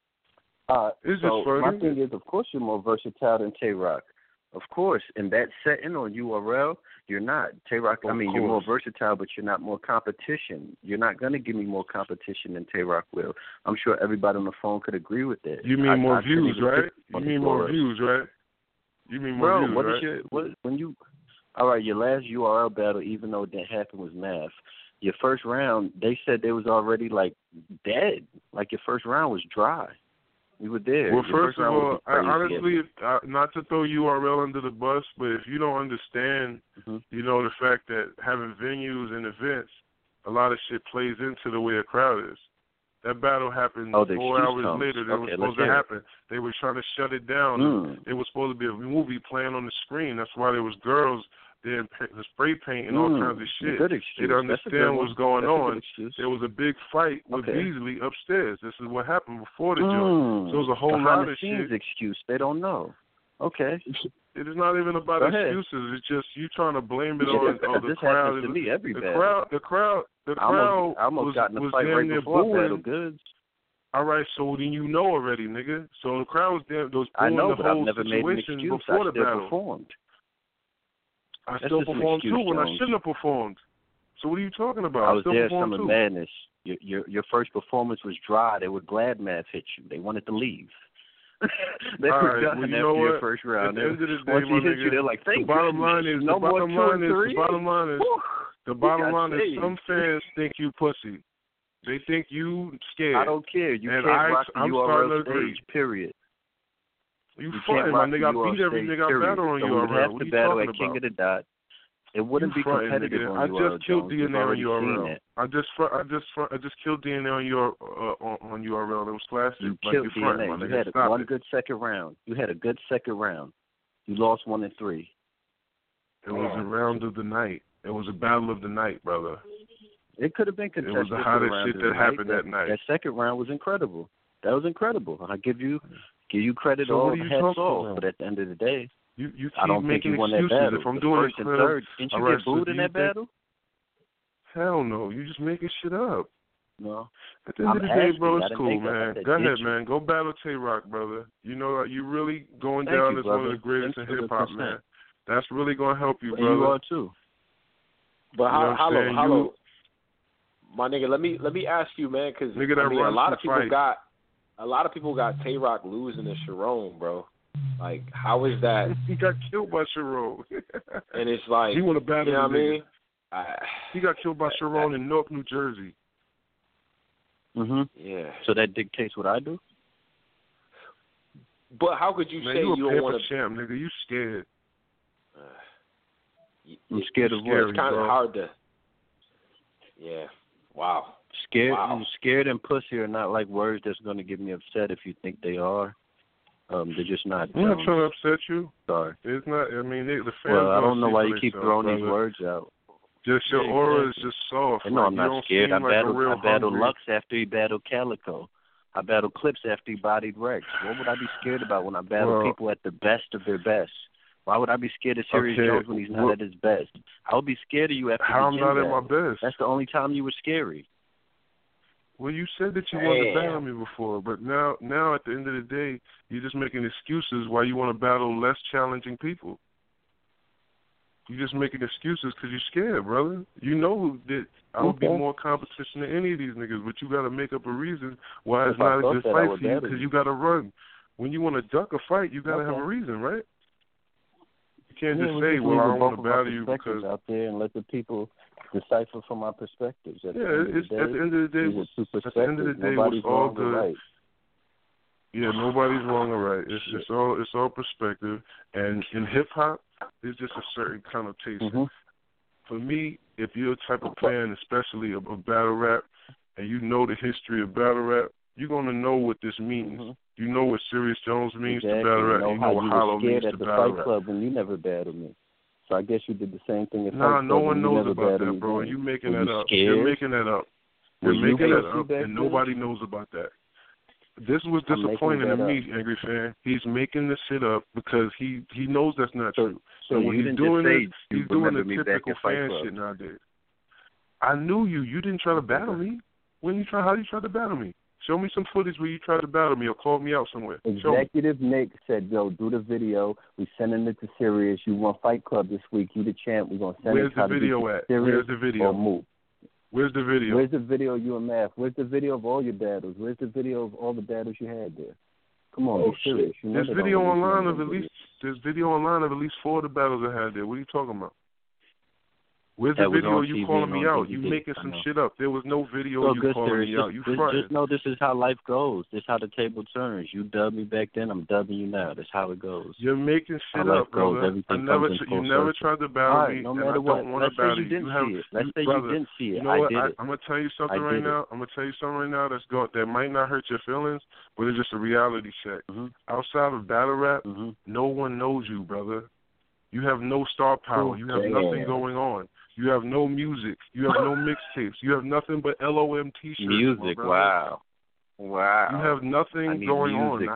It's so just funny. My thing is, of course, you're more versatile than Tay-Rock. Of course, in that setting on URL, you're not. Tay-Rock, I mean, you're more versatile, but you're not more competition. You're not going to give me more competition than Tay-Rock will. I'm sure everybody on the phone could agree with that. You mean more views, right? You mean more views, right? You mean more views, right? All right, your last URL battle, even though it didn't happen, was Math. Your first round, they said they was already, like, dead. Like, your first round was dry. You were there. Well, first of all, honestly, not to throw URL under the bus, but if you don't understand, you know, the fact that having venues and events, a lot of shit plays into the way a crowd is. That battle happened 4 hours later than it was supposed to happen. They were trying to shut it down. It was supposed to be a movie playing on the screen. That's why there was girls there in spray paint and all kinds of shit. Good excuse. They didn't understand what's going on. Excuse. There was a big fight with Beasley upstairs. This is what happened before the joint. So it was a whole lot of shit. Excuse. They don't know. Okay. It is not even about excuses. It's just you trying to blame it on the crowd. Happens to me every the crowd I almost got in a fight right before Battle Goods. All right, so then you know already, nigga. So the crowd was there. Those I know, the but whole I've never made an situation excuse. before I the still battle. performed. I still performed too when I shouldn't have performed. So what are you talking about? I was still there. performed Summer too. Madness. Your first performance was dry. They were glad Math hit you. They wanted to leave. They were done after your first round. At the end of the day, once he hit you, they're like, "Thank you." The bottom line is, no more 2 and 3. The bottom line is, some fans think you pussy. They think you scared. I don't care. You and can't rock the I'm URL stage. Period. You funny, my nigga. I beat every nigga I battle on URL. We have what to you battle talking at King about? of the Dot. It wouldn't be competitive nigga. on URL. I just killed DNA on URL. I just killed DNA on URL. It was classic. You killed DNA. You had one good second round. You had a good second round. You lost 1 and 3. It was a round of the night. It was a battle of the night, brother. It could have been contested. It was the hottest shit that happened that night. That second round was incredible. That was incredible. I give you credit. So all what are you hats talking off. about? But at the end of the day, you keep I don't think making you won that excuses. battle. If I'm the doing first it, and third, didn't you get booed in that battle? Hell no. You just making shit up. No. At the end of the day, bro, it's cool, man. Go ahead, you? man. Go battle Tay-Rock, brother. You know, you really going Thank down you, as brother. one of the greatest Thanks in for hip-hop, the man. That's really going to help you, brother. And you are, too. But hello. My nigga, let me ask you, man, because a lot of people got Tay-Rock losing to Sharon, bro. Like, how is that? He got killed by Sharon. And it's like, he want to battle. You know what I mean? He got killed by Sharon in Newark, New Jersey. Yeah. So that dictates what I do? But how could you say you don't want to? Champ, nigga, you scared. I'm scared of what? It's kind of hard to. Yeah. Wow. Scared. Wow. Scared and pussy are not like words that's going to get me upset if you think they are. They're just not. I'm not trying to upset you. Sorry. It's not. I mean, the fans. Well, I don't know why you keep throwing these words out. Just your aura is just soft. No, I'm not scared. I battled hungry. Lux after he battled Calico. I battled Clips after he bodied Rex. What would I be scared about when I battle people at the best of their best? Why would I be scared of Serious Jones when he's not at his best? I would be scared of you after how I'm not at my best. That's the only time you were scary. Well, you said that you wanted to battle me before, but now at the end of the day, you're just making excuses why you want to battle less challenging people. You're just making excuses because you're scared, brother. You know that I would be more competition than any of these niggas, but you got to make up a reason why it's not a good fight for you because you got to run. When you want to duck a fight, you got to have a reason, right? You can't just say, well, I don't want to battle you because... out there and let the people decipher from our perspectives. At the end of the day, nobody's what's all good. good. Yeah, nobody's wrong or right. It's all perspective. And in hip hop, there's just a certain connotation. Mm-hmm. For me, if you're a type of fan, especially of battle rap, and you know the history of battle rap, you're gonna know what this means. Mm-hmm. You know what Serious Jones means exactly. to battle rap. You know what Hollow means to battle rap. You were scared at the Fight Club when you never battled me. So I guess you did the same thing at Fight Club. No one knows about that, bro. You making that up. You're making that up. You're making that up, and nobody knows about that. This was disappointing to me, Angry Fan. He's making this shit up because he knows that's not true. So when he's doing it, he's doing the typical fan shit nowadays. I knew you. You didn't try to battle me. How you try to battle me? Show me some footage where you tried to battle me or call me out somewhere. Executive Nick said, yo, do the video. We sending it to Sirius. You won Fight Club this week. You the champ. We're going to send Where's it the video at? Where's the video? Or move. Where's the video? Where's the video of you and Math? Where's the video of all your battles? Where's the video of all the battles you had there? Come on, be serious. There's video online of at least 4 of the battles I had there. What are you talking about? Where's the video you calling me out? You making some shit up. There was no video you calling me out. You fronting. Just know this is how life goes. This is how the table turns. You dubbed me back then, I'm dubbing you now. That's how it goes. You're making shit up, brother. You never tried to battle me, no and matter I don't want to battle you. Let's say you didn't see it. You know what? I'm going to tell you something right now. That might not hurt your feelings, but it's just a reality check. Mm-hmm. Outside of battle rap, no one knows you, brother. You have no star power. You have nothing going on. You have no music. You have no mixtapes. You have nothing but LOM T-shirts. Music, wow. You have nothing going on.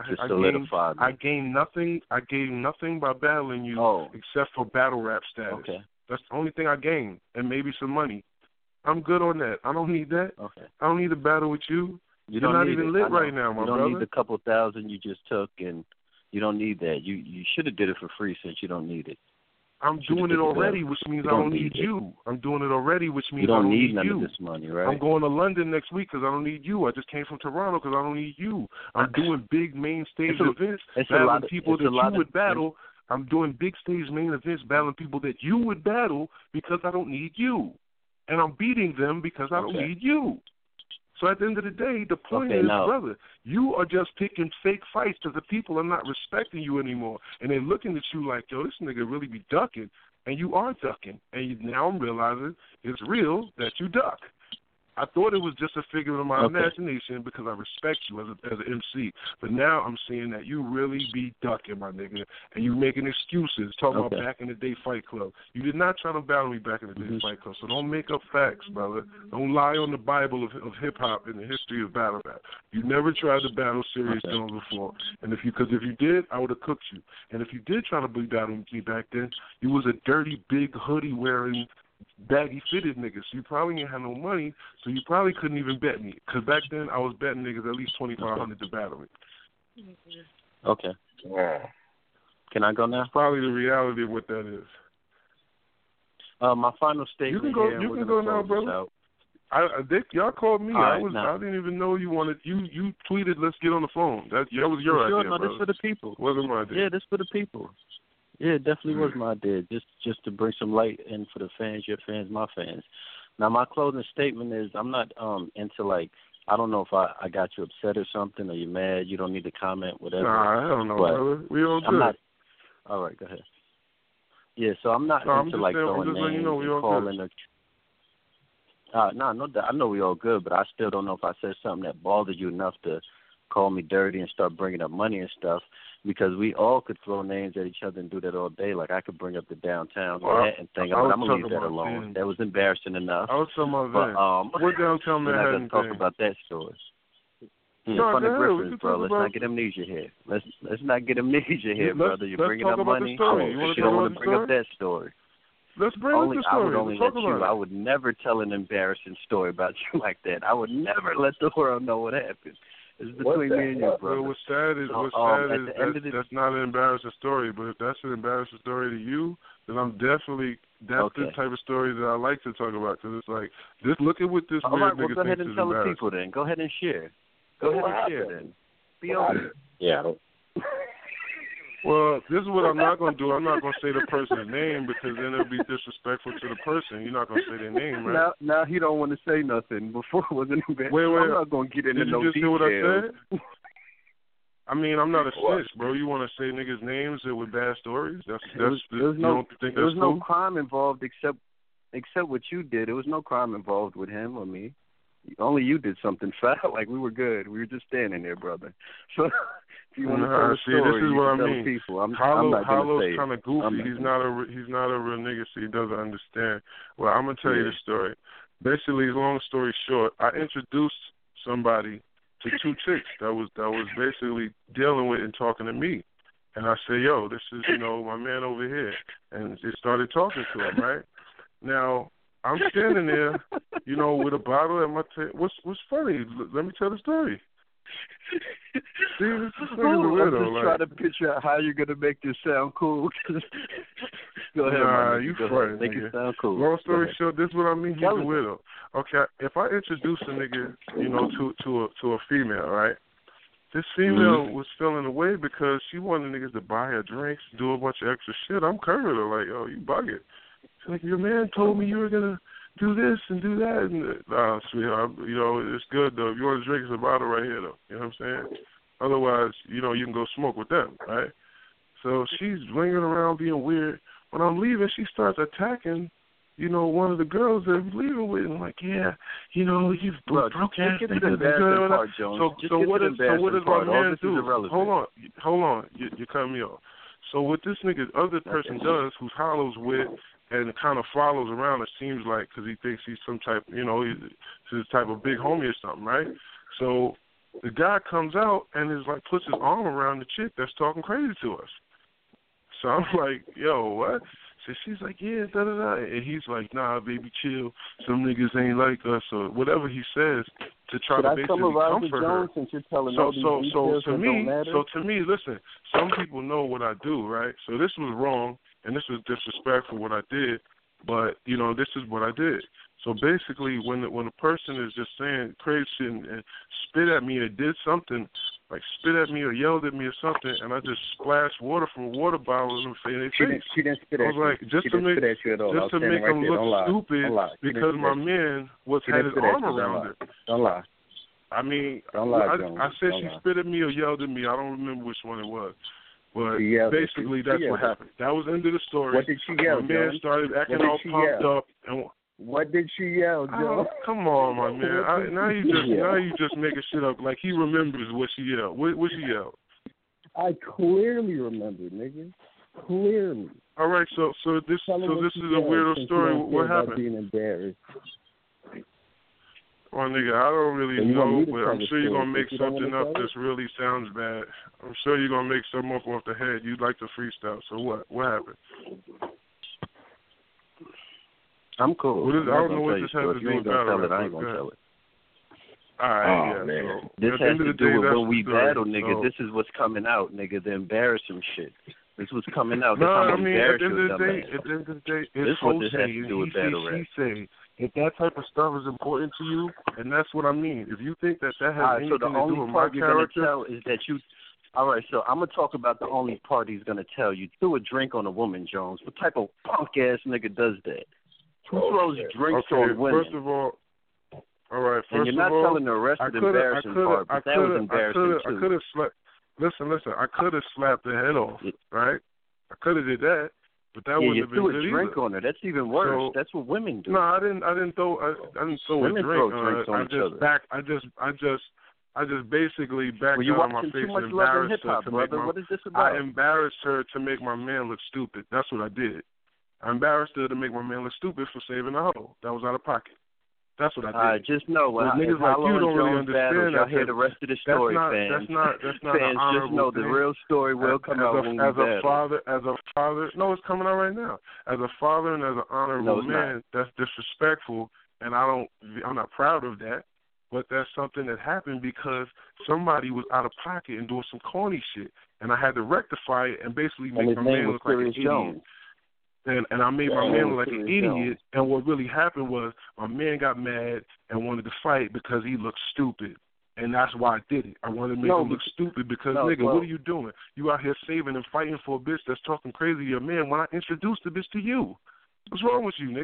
I gained nothing by battling you except for battle rap status. Okay. That's the only thing I gained, and maybe some money. I'm good on that. I don't need that. Okay. I don't need to battle with you. You're not even lit right now, my brother. You don't need the couple thousand you just took, and you don't need that. You should have did it for free since you don't need it. I'm doing it already, which means I don't need you. I'm doing it already, which means I don't need you. You don't need none of this money, right? I'm going to London next week because I don't need you. I just came from Toronto because I don't need you. I'm doing big main stage events, battling people that you would battle. I'm doing big stage main events, battling people that you would battle because I don't need you. And I'm beating them because I don't need you. So at the end of the day, the point is, brother, you are just picking fake fights because the people are not respecting you anymore. And they're looking at you like, yo, this nigga really be ducking. And you are ducking. And now I'm realizing it's real that you duck. I thought it was just a figure of my imagination because I respect you as an MC. But now I'm seeing that you really be ducking, my nigga, and you making excuses, talking about back in the day Fight Club. You did not try to battle me back in the day Fight Club, so don't make up facts, brother. Don't lie on the Bible of hip-hop and the history of battle rap. You never tried to battle Serious Jones before. And if you did, I would have cooked you. And if you did try to battle me back then, you was a dirty, big, hoodie-wearing, baggy fitted niggas. So you probably ain't had no money, so you probably couldn't even bet me. Because back then I was betting niggas at least $2,500 to battle me. Okay. Yeah. Can I go now? That's probably the reality of what that is. My final statement. You can go now, brother. Y'all called me. I didn't even know you wanted. You tweeted, "Let's get on the phone." That was your idea, no, brother. This for the people. Wasn't my idea. Yeah, this for the people. Yeah, it definitely was my idea, just to bring some light in for the fans, your fans, my fans. Now, my closing statement is I'm not into, like, I don't know if I got you upset or something, or you're mad, you don't need to comment, whatever. Nah, I don't know, brother. We all good. All right, go ahead. Yeah, so I'm not into, like, throwing names and calling or... no, I know we all good, but I still don't know if I said something that bothered you enough to call me dirty and start bringing up money and stuff, because we all could throw names at each other and do that all day. Like, I could bring up the downtown Manhattan thing. I'm going to leave that alone. That was embarrassing enough. I was talking about that. What downtown Manhattan thing? We're not going to talk about that story. Funny Griffins, bro. Let's not get amnesia here. Let's not get amnesia here, brother. You're bringing up money. You don't want to bring up that story. Let's bring up the story. I would only let you. I would never tell an embarrassing story about you like that. I would never let the world know what happened. It's between me and you, brother. Well, what's sad is that's not an embarrassing story. But if that's an embarrassing story to you, then that's the type of story that I like to talk about. Because it's like, look at what this weird nigga thinks is embarrassing. Go ahead and tell the people then. Go ahead and share. Go ahead and share then. Be open. Yeah. Well, this is what I'm not going to do. I'm not going to say the person's name because then it'll be disrespectful to the person. You're not going to say their name, right? Now he don't want to say nothing. Before it wasn't embarrassing. Wait. I'm not going to get into no details. Did you just hear what I said? I mean, I'm not a snitch, bro. You want to say niggas' names with bad stories? You don't think that's there was cool? no crime involved except what you did. There was no crime involved with him or me. Only you did something foul. Like, we were good. We were just standing there, brother. So if you want to tell a story, this is what I mean. People. I'm not Hollow's kind of goofy. He's not a real nigga, so he doesn't understand. Well, I'm gonna tell you the story. Basically, long story short, I introduced somebody to two chicks that was basically dealing with and talking to me, and I said, "Yo, this is my man over here," and they started talking to him. Right now, I'm standing there, with a bottle at my table. What's funny? Let me tell the story. See, this nigga's a weirdo. I'm just trying to picture out how you're gonna make this sound cool. Go ahead, man. You funny. Make it sound cool. Long story short, this is what I mean. He's a weirdo. Okay, if I introduce a nigga, to a female, right? This female was feeling away because she wanted niggas to buy her drinks, do a bunch of extra shit. I'm curving her like, yo, you bugging. She's like, your man told me you were gonna do this and do that, and sweetheart, it's good though. If you want to drink, it's a bottle right here though. You know what I'm saying? Otherwise, you can go smoke with them, right? So she's lingering around being weird. When I'm leaving, she starts attacking, one of the girls that I'm leaving with, and I'm like, yeah, you broke ass nigga. So what does my man do? Hold on, you're cutting me off. So what this other person does, who's Hollow's with, and kind of follows around, it seems like, because he thinks he's some type, he's a type of big homie or something, right? So the guy comes out and is like, puts his arm around the chick that's talking crazy to us. So I'm like, yo, what? So she's like, yeah, da-da-da. And he's like, nah, baby, chill. Some niggas ain't like us, or whatever he says to try to basically comfort her. So to me, listen, some people know what I do, right? So this was wrong, and this was disrespectful what I did, but, this is what I did. So basically, when a person is just saying crazy shit and spit at me or did something, like spit at me or yelled at me or something, and I just splashed water from a water bottle in their face. She didn't spit at you. I was like, just to make them look stupid because my man had his arm around her. Don't lie. I mean, I said she spit at me or yelled at me. I don't remember which one it was. But basically, that's what happened. That was the end of the story. What did she yell, my man started acting all pumped up. And what did she yell, Joe? Come on, my man. Now you just making shit up. Like he remembers what she yelled. What she yelled? I clearly remember, nigga. Clearly. All right, so this is a weirdo story. What happened? Being embarrassed. Well, nigga, I don't really know, but I'm sure you're gonna make something up that really sounds bad. I'm sure you're gonna make something up off the head. You'd like to freestyle. So what? What happened? I'm cool. I don't know what this has to do with battle rap. I ain't gonna tell it. All right, man. So this has to do with when we battle, nigga. This is what's coming out, nigga. The embarrassing shit. This was coming out. No, I mean, at the end of the day, it's what this has to do with battle rap. If that type of stuff is important to you, and that's what I mean. If you think that has anything to do with my character, you're gonna tell is that you. All right, so I'm gonna talk about the only part he's gonna tell you. Threw a drink on a woman, Jones. What type of punk ass nigga does that? Who throws drinks on women? First of all, right. And you're not telling the rest of the embarrassing part, but that was embarrassing too. I could have slapped. Listen. I could have slapped the head off, right? I could have did that, but that wouldn't have been good either. You threw a drink on her. That's even worse. So, that's what women do. No, I didn't throw a drink on her. I just basically backed out on my face and embarrassed her to make what is this about? I embarrassed her to make my man look stupid. That's what I did. I embarrassed her to make my man look stupid for saving a hoe. That was out of pocket. That's what I did. Just know when niggas like you don't really understand. Y'all hear the rest of the story, fans. That's not fans, an honorable just know thing. The real story will come out when we battle. As a father, no, it's coming out right now. As a father and as an honorable man, that's disrespectful, and I'm not proud of that. But that's something that happened because somebody was out of pocket and doing some corny shit, and I had to rectify it and basically make my man look like an idiot. And I made my man look like an idiot, and what really happened was my man got mad and wanted to fight because he looked stupid. And that's why I did it. I wanted to make him look stupid because, nigga, what are you doing? You out here saving and fighting for a bitch that's talking crazy to your man when I introduced the bitch to you. What's wrong with you, nigga?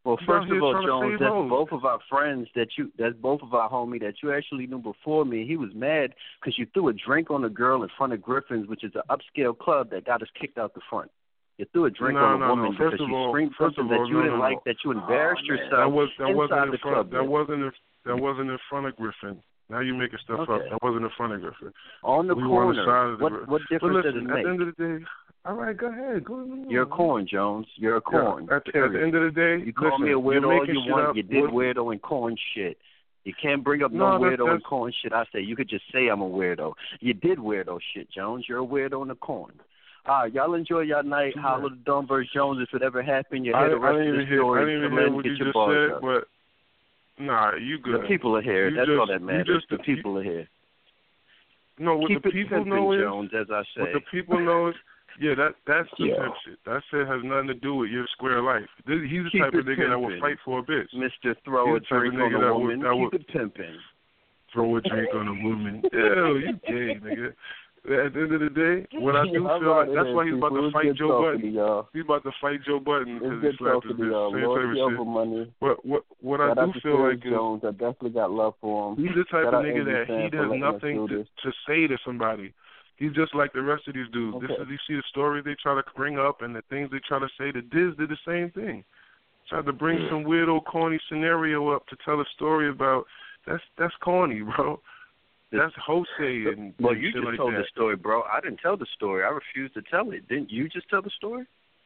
Well, first of all, Jones, that's hoes. both of our friends that's both of our homie that you actually knew before me. He was mad because you threw a drink on a girl in front of Griffin's, which is an upscale club that got us kicked out the front. You threw a drink on a woman because you screamed something that you didn't like, that you embarrassed yourself inside the club. That wasn't in front of Griffin. Now you're making stuff up. That wasn't in front of Griffin. On the corner. What difference does it make? At the end of the day, all right, go ahead. You're a corn, Jones. You're a corn. Yeah, at the end of the day, you call me a weirdo all you want. You did weirdo and corn shit. You can't bring up no weirdo and corn shit. I say you could just say I'm a weirdo. You did weirdo shit, Jones. You're a weirdo and a corn. All right, y'all enjoy y'all night. Holler to Dunbird Jones if it ever happened. You hear the rest of the story. I didn't even hear what you just said, but nah, you good. The people are here. That's all that matters. The people are here. No, what Keep the people know is, Jones, as I say. What the people know is, that's the pimp shit. That shit has nothing to do with your square life. He's the type of nigga that will fight for a bitch. Mr. Throw a drink on a woman. Keep it pimping. Throw a drink on a woman. Ew, you gay, nigga. At the end of the day, what I do feel like, that's why he's about to fight Joe Budden. He's about to fight Joe Budden because he slapped his bitch. Same type of shit. What I do feel like is, Jones, I definitely got love for him. He's the type of nigga that he does nothing to say to somebody. He's just like the rest of these dudes. Okay. You see the stories they try to bring up and the things they try to say. The Diz did the same thing. Tried to bring some weirdo, corny scenario up to tell a story about. That's corny, bro. That's Jose and well, you just like told that. the story, bro. I didn't tell the story. I refused to tell it. Didn't you just tell the story?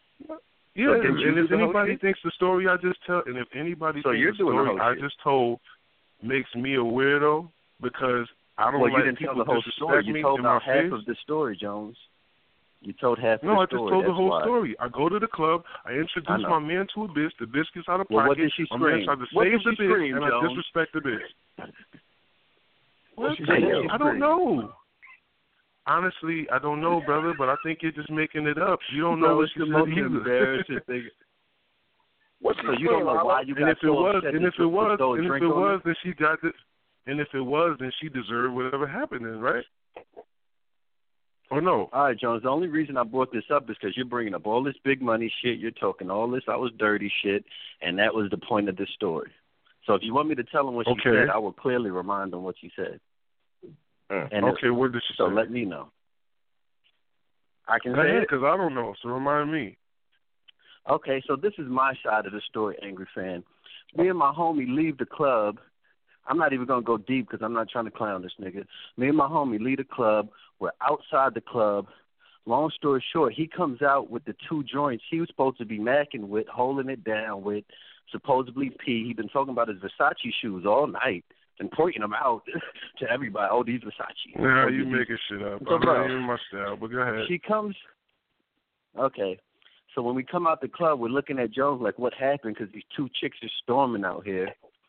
Yeah, and if anybody thinks the story I just tell, and if anybody thinks the story I just told makes me a weirdo because I don't you didn't tell the whole story. You told about half of the story, Jones. You told half the story. No, I just told the whole story. I go to the club. I introduce my man to a bitch. The bitch gets out of pocket. What did she scream? My man tried to save the bitch, and I disrespect the bitch. What? I don't know. Honestly, I don't know, brother, but I think you're just making it up. You don't know what the most embarrassing thing. So you don't know why you got so upset. And if it was, then she deserved whatever happened then, right? Or no? All right, Jones, the only reason I brought this up is because you're bringing up all this big money shit. You're talking all this I was dirty shit, and that was the point of this story. So if you want me to tell him what she said, I will clearly remind him what she said. And what did she say? So let me know. I can say it? Because I don't know, so remind me. Okay, so this is my side of the story, Angry Fan. Me and my homie leave the club. I'm not even going to go deep because I'm not trying to clown this nigga. Me and my homie leave the club. We're outside the club. Long story short, he comes out with the two joints he was supposed to be macking with, holding it down with, supposedly P. He'd been talking about his Versace shoes all night and pointing them out to everybody. Oh, these Versace. Nah, you making shit up. I'm not even my style, but go ahead. She comes. Okay. So when we come out the club, we're looking at Jones like, what happened? Because these two chicks are storming out here.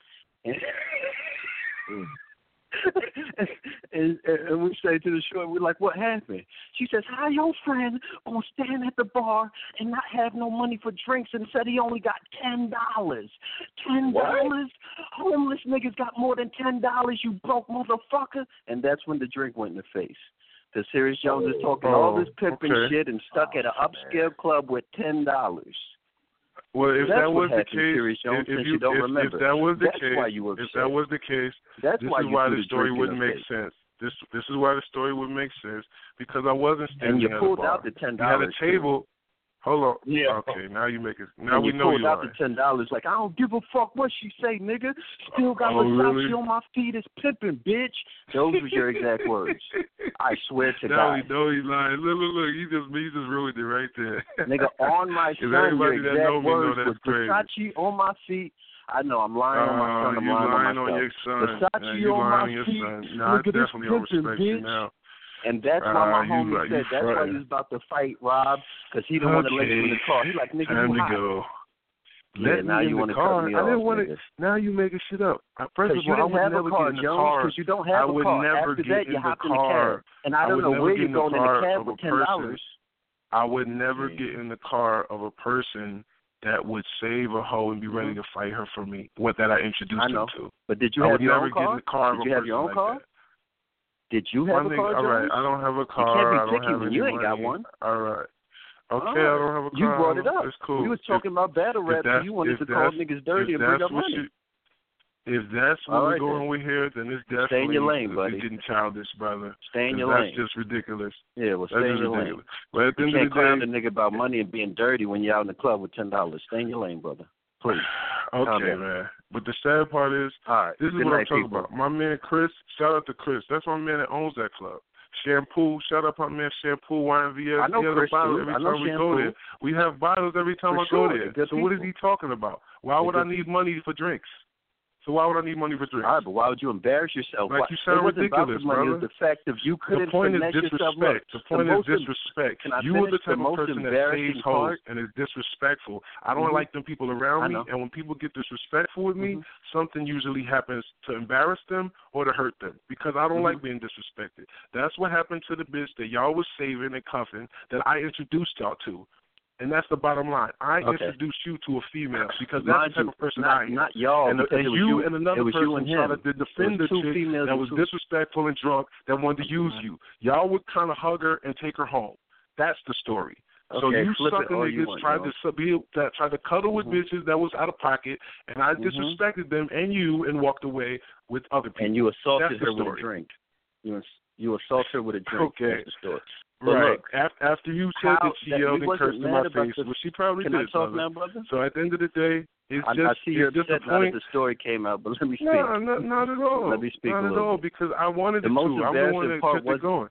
And we say to the short, we're like, what happened? She says, how your friend gonna stand at the bar and not have no money for drinks and said he only got $10? $10? What? Homeless niggas got more than $10, you broke motherfucker. And that's when the drink went in the face. Because Serious Jones is talking all this pimping shit and stuck at an upscale club with $10. Well, if that's that was the case, if that was the case, this is why the story wouldn't make sense. This is why the story would make sense because I wasn't standing at the bar. And you pulled out the $10. You had a table. Hold on. Yeah. Okay, now you make it. Now we know you pulled out the $10. Like, I don't give a fuck what she say, nigga. Still got Versace on my feet. It's pimping, bitch. Those were your exact words. I swear to God. No, he's lying. Look. You just ruined it right there. Nigga, on my son, your exact words was Versace on my feet. I know I'm lying on my son. I'm lying on myself. Versace on my feet. No, I definitely don't respect you now. And that's why my homie said that's why he was about to fight Rob, because he didn't want to let you in the car. He like, nigga, you hot. Go. Yeah, now you want to cut me off. I didn't want to. Now you making shit up. First of all, I would never get in the car. Because you don't have a car. After that, you hop in the cab. And I don't know where you're going in the cab with $10. I would never get in the car of a person that would save a hoe and be ready to fight her for me. What that I introduced him to. But did you have your own car? Did you have your own car? Did you have a car, All right, I don't have a car. You can't be picky when you ain't got one. All right. Okay, I don't have a You brought it up. It's cool. We was talking about battle rap, and you wanted to call niggas dirty and bring up money. If that's what we're going with here, then it's definitely stay in your lane, buddy. Getting childish, brother. Stay in your lane. That's just ridiculous. Yeah, well, stay in your lane. But at the you end can't of the clown the nigga about money and being dirty when you're out in the club with $10. Stay in your lane, brother. Please. Okay, man. But the sad part is, this is what I'm talking about. My man Chris, shout out to Chris. That's my man that owns that club. Shampoo, shout out my man Shampoo, YNVS. I know Chris, every time we go there. We have bottles every time I go there. So what is he talking about? Why would I need money for drinks? So why would I need money for drinks? All right, but why would you embarrass yourself? Like, you sound ridiculous, brother. It was the fact of you couldn't finesse yourself. The point is disrespect. You are the type of person that saves hoes and is disrespectful. I don't like them people around me, and when people get disrespectful with me, something usually happens to embarrass them or to hurt them because I don't like being disrespected. That's what happened to the bitch that y'all was saving and cuffing that I introduced y'all to. And that's the bottom line. I introduced you to a female because that's the type of person I am. Not y'all. And you and another person tried to defend the chick that was disrespectful and drunk that wanted to use you. Y'all would kind of hug her and take her home. That's the story. So you sucking niggas tried to cuddle with bitches that was out of pocket, and I disrespected them and you and walked away with other people. And you assaulted her with a drink. You assaulted her with a drink. Okay. That's the story. Right. Look, after you said that she yelled and cursed in my face, well, she probably did. Can I talk now, brother? So at the end of the day, I see you're upset now that the story came out, but let me speak. No, not at all. Let me speak not a little at all, bit. because I wanted the it most to. I'm the one that kept it going.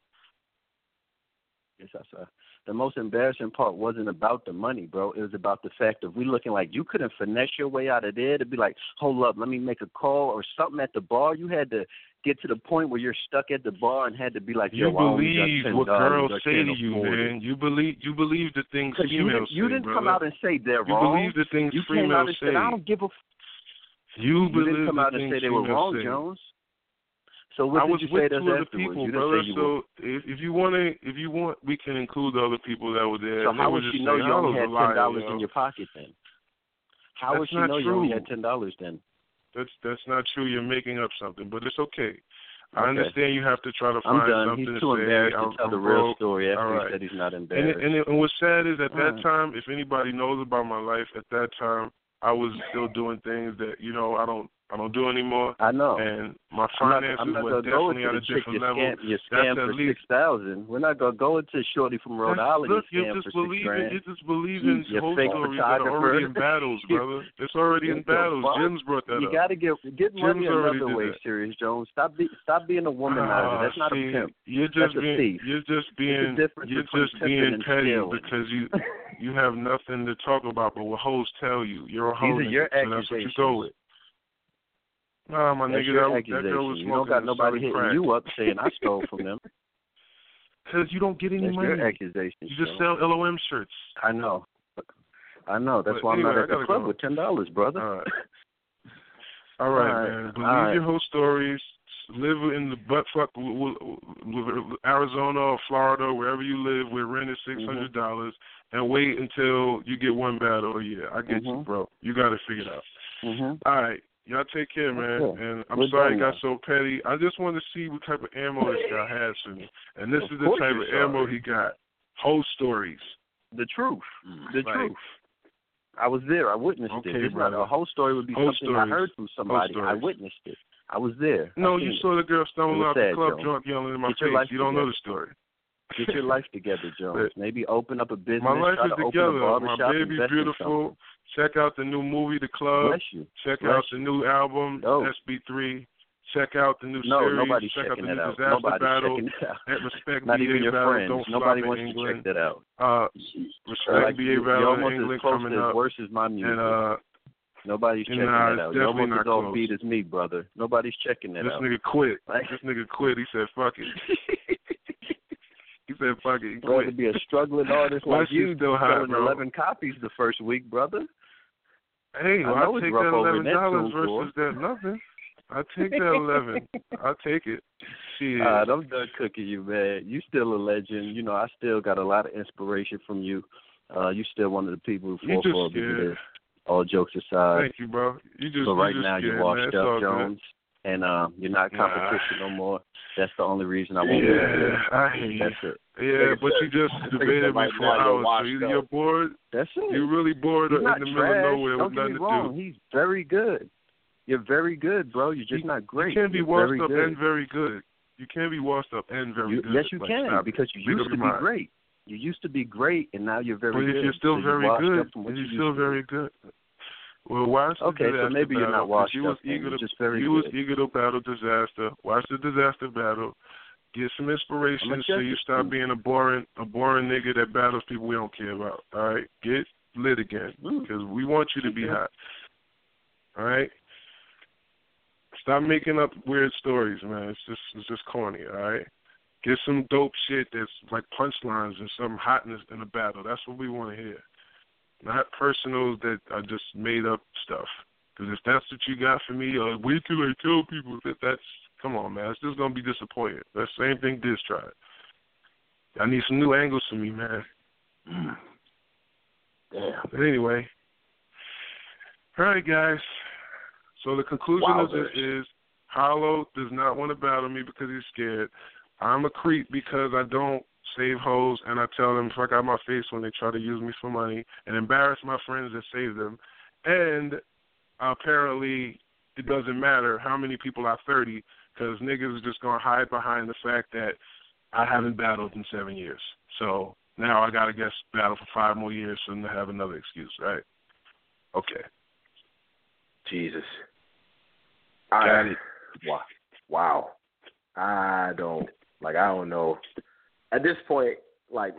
Yes, I saw. The most embarrassing part wasn't about the money, bro. It was about the fact of we looking like you couldn't finesse your way out of there to be like, hold up, let me make a call or something at the bar. You had to get to the point where you're stuck at the bar and had to be like, yo, you believe what girls say to you, man. You believe the things females say, you didn't brother. come out and say they're wrong. You believe the things you females came out and say. Said, I don't give a. You didn't come out and say they were wrong, say. Jones. So what I was did you with say to two us other afterwards? people, You brother. say you so if you want, we can include the other people that were there. So how would she know you only had $10 in your pocket then? How would she know you only had $10 then? That's not true. You're making up something, but it's okay. I understand you have to try to find something to say. He's too embarrassed to tell the real story after he said he's not embarrassed. And what's sad is at that time, if anybody knows about my life, at that time I was still doing things that I don't do anymore. I know. And my finances were definitely at a different level. You scam for $6,000. We're not gonna go into Shorty from Rhode Island. Look, you're just believing whole stories that are already in battles, brother. It's already in battles. Jim's brought that up. You gotta get money another way, Serious Jones. Stop being a womanizer. That's not a pimp. You're just being petty because you have nothing to talk about but what hoes tell you. You're a hoe. These are your accusations. So that's what you go with. Nah, my nigga, that girl was smoking. You don't got nobody hitting you up saying I stole from them. Because you don't get any money. Your accusations. You just sell LOM shirts. I know. That's why I'm not at the club with $10, brother. All right, man. Believe your whole stories. Live in the buttfuck Arizona or Florida, wherever you live, where rent is $600, and wait until you get one battle a year. I get you, bro. You got to figure it out. All right. Y'all take care, man. Okay. And I'm sorry it got so petty. I just wanted to see what type of ammo this guy has for me. And this is the type of ammo he got. Whole stories. The truth. The truth. I was there. I witnessed it. It's not a whole story would be something I heard from somebody. I witnessed it. I was there. No, you saw the girl stumbling out the club drunk yelling in my face. You don't know the story. Get your life together, Jones. Maybe open up a business. My life is together. My baby beautiful. Check out the new movie, The Club. Bless you. Check out the new album, SB3. Check out the new series. Nobody's check out checking the new it out. Disaster Nobody's Battle. checking it out. At Respect Not BA even your Battle. friends. Don't Nobody flop wants in to England. check that out. Respect BA Battle in England coming up. Worse is my music. And, nobody's checking that out. You're almost as offbeat as me, brother. Nobody's checking that out. This nigga quit. This nigga quit. He said, fuck it. He said, fuck it. He quit. To be a struggling artist like you, still hot, selling 11 copies the first week, brother. Hey, I'll take that $11 versus that nothing. I'll take that 11. I'll take it. Shit. I'm done cooking you, man. You still a legend. I still got a lot of inspiration from you. You still one of the people who fought for this. All jokes aside. Thank you, bro. But right now you're washed up, Jones, and you're not competition no more. That's the only reason I won't be here. I hear you. That's it. Yeah, but you just debated me for hours. So you're bored? That's it. You're really bored in the middle of nowhere with nothing to do. He's very good. You're very good, bro. You're just not great. You can't be washed up and very good. You can't be washed up and very good. Yes, you can, because you used to be great. You used to be great, and now you're very good. But if you're still very good, you're still very good. Well, watch the disaster so maybe you're not washed up. You're just very good. You was eager to battle disaster. Watch the disaster battle. Get some inspiration so you stop being a boring nigga that battles people we don't care about. All right? Get lit again, because we want you to be hot. All right? Stop making up weird stories, man. It's just corny, all right? Get some dope shit that's like punchlines and some hotness in the battle. That's what we want to hear. Not personals that are just made up stuff. Because if that's what you got for me, wait till I tell people that's, come on, man. It's just going to be disappointing. That's the same thing Diz tried. I need some new angles for me, man. Damn. But anyway. All right, guys. So the conclusion of this is Hollow does not want to battle me because he's scared. I'm a creep because I don't save hoes, and I tell them fuck out my face when they try to use me for money and embarrass my friends that save them. And apparently it doesn't matter how many people are 30 because niggas are just going to hide behind the fact that I haven't battled in 7 years. So now I got to guess battle for 5 more years and have another excuse, right? Okay. Jesus. Got it. Wow. I don't know. At this point, like,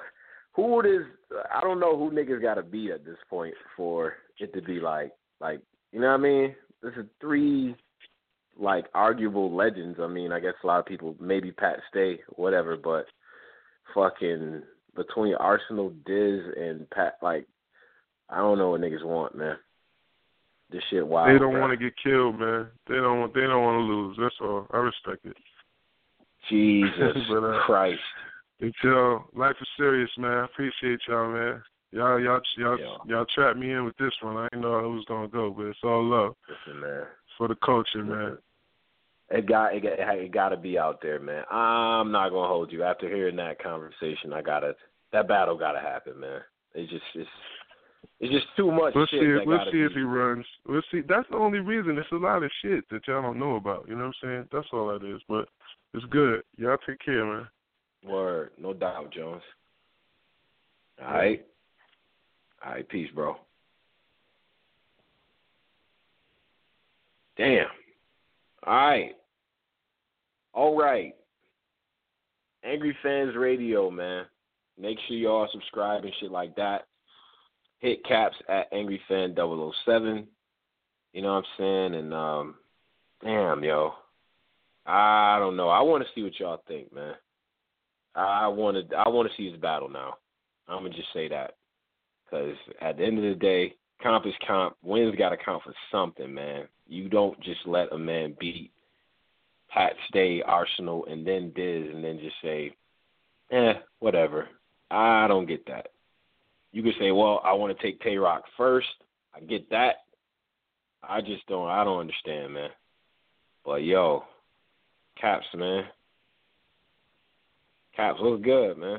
I don't know who niggas got to beat at this point for it to be like, you know what I mean? This is 3, like, arguable legends. I mean, I guess a lot of people, maybe Pat Stay, whatever, but fucking between Arsenal, Diz, and Pat, like, I don't know what niggas want, man. This shit wild. They don't want to get killed, man. They don't want to lose. That's all. I respect it. Jesus but, Christ. Y'all, life is serious, man. I appreciate y'all, man. Y'all trapped me in with this one. I didn't know how it was gonna go, but it's all love. Listen, man. For the culture, man. It got to be out there, man. I'm not gonna hold you. After hearing that conversation, that battle gotta happen, man. It's just too much shit. Let's see if he runs. Let's see. That's the only reason. It's a lot of shit that y'all don't know about. You know what I'm saying? That's all that is. But it's good. Y'all take care, man. Word. No doubt, Jones. All right. Peace, bro. Damn. All right. Angry Fans Radio, man. Make sure y'all subscribe and shit like that. Hit Caps at AngryFan007. You know what I'm saying? And, damn, yo. I don't know. I want to see what y'all think, man. I want to see his battle now. I'm going to just say that. Because at the end of the day, comp is comp. Wins got to count for something, man. You don't just let a man beat Pat Stay, Arsenal, and then Diz, and then just say, whatever. I don't get that. You could say, well, I want to take Tay-Rock first. I get that. I don't understand, man. But, yo, Caps, man. Caps, what's good, man?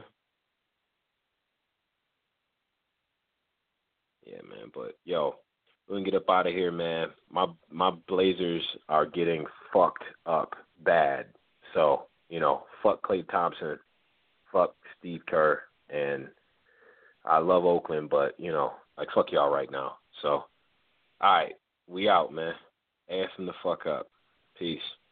Yeah, man, but, yo, we can get up out of here, man. My Blazers are getting fucked up bad. So, you know, fuck Klay Thompson, fuck Steve Kerr, and I love Oakland, but, you know, like, fuck y'all right now. So, all right, we out, man. Ass them the fuck up. Peace.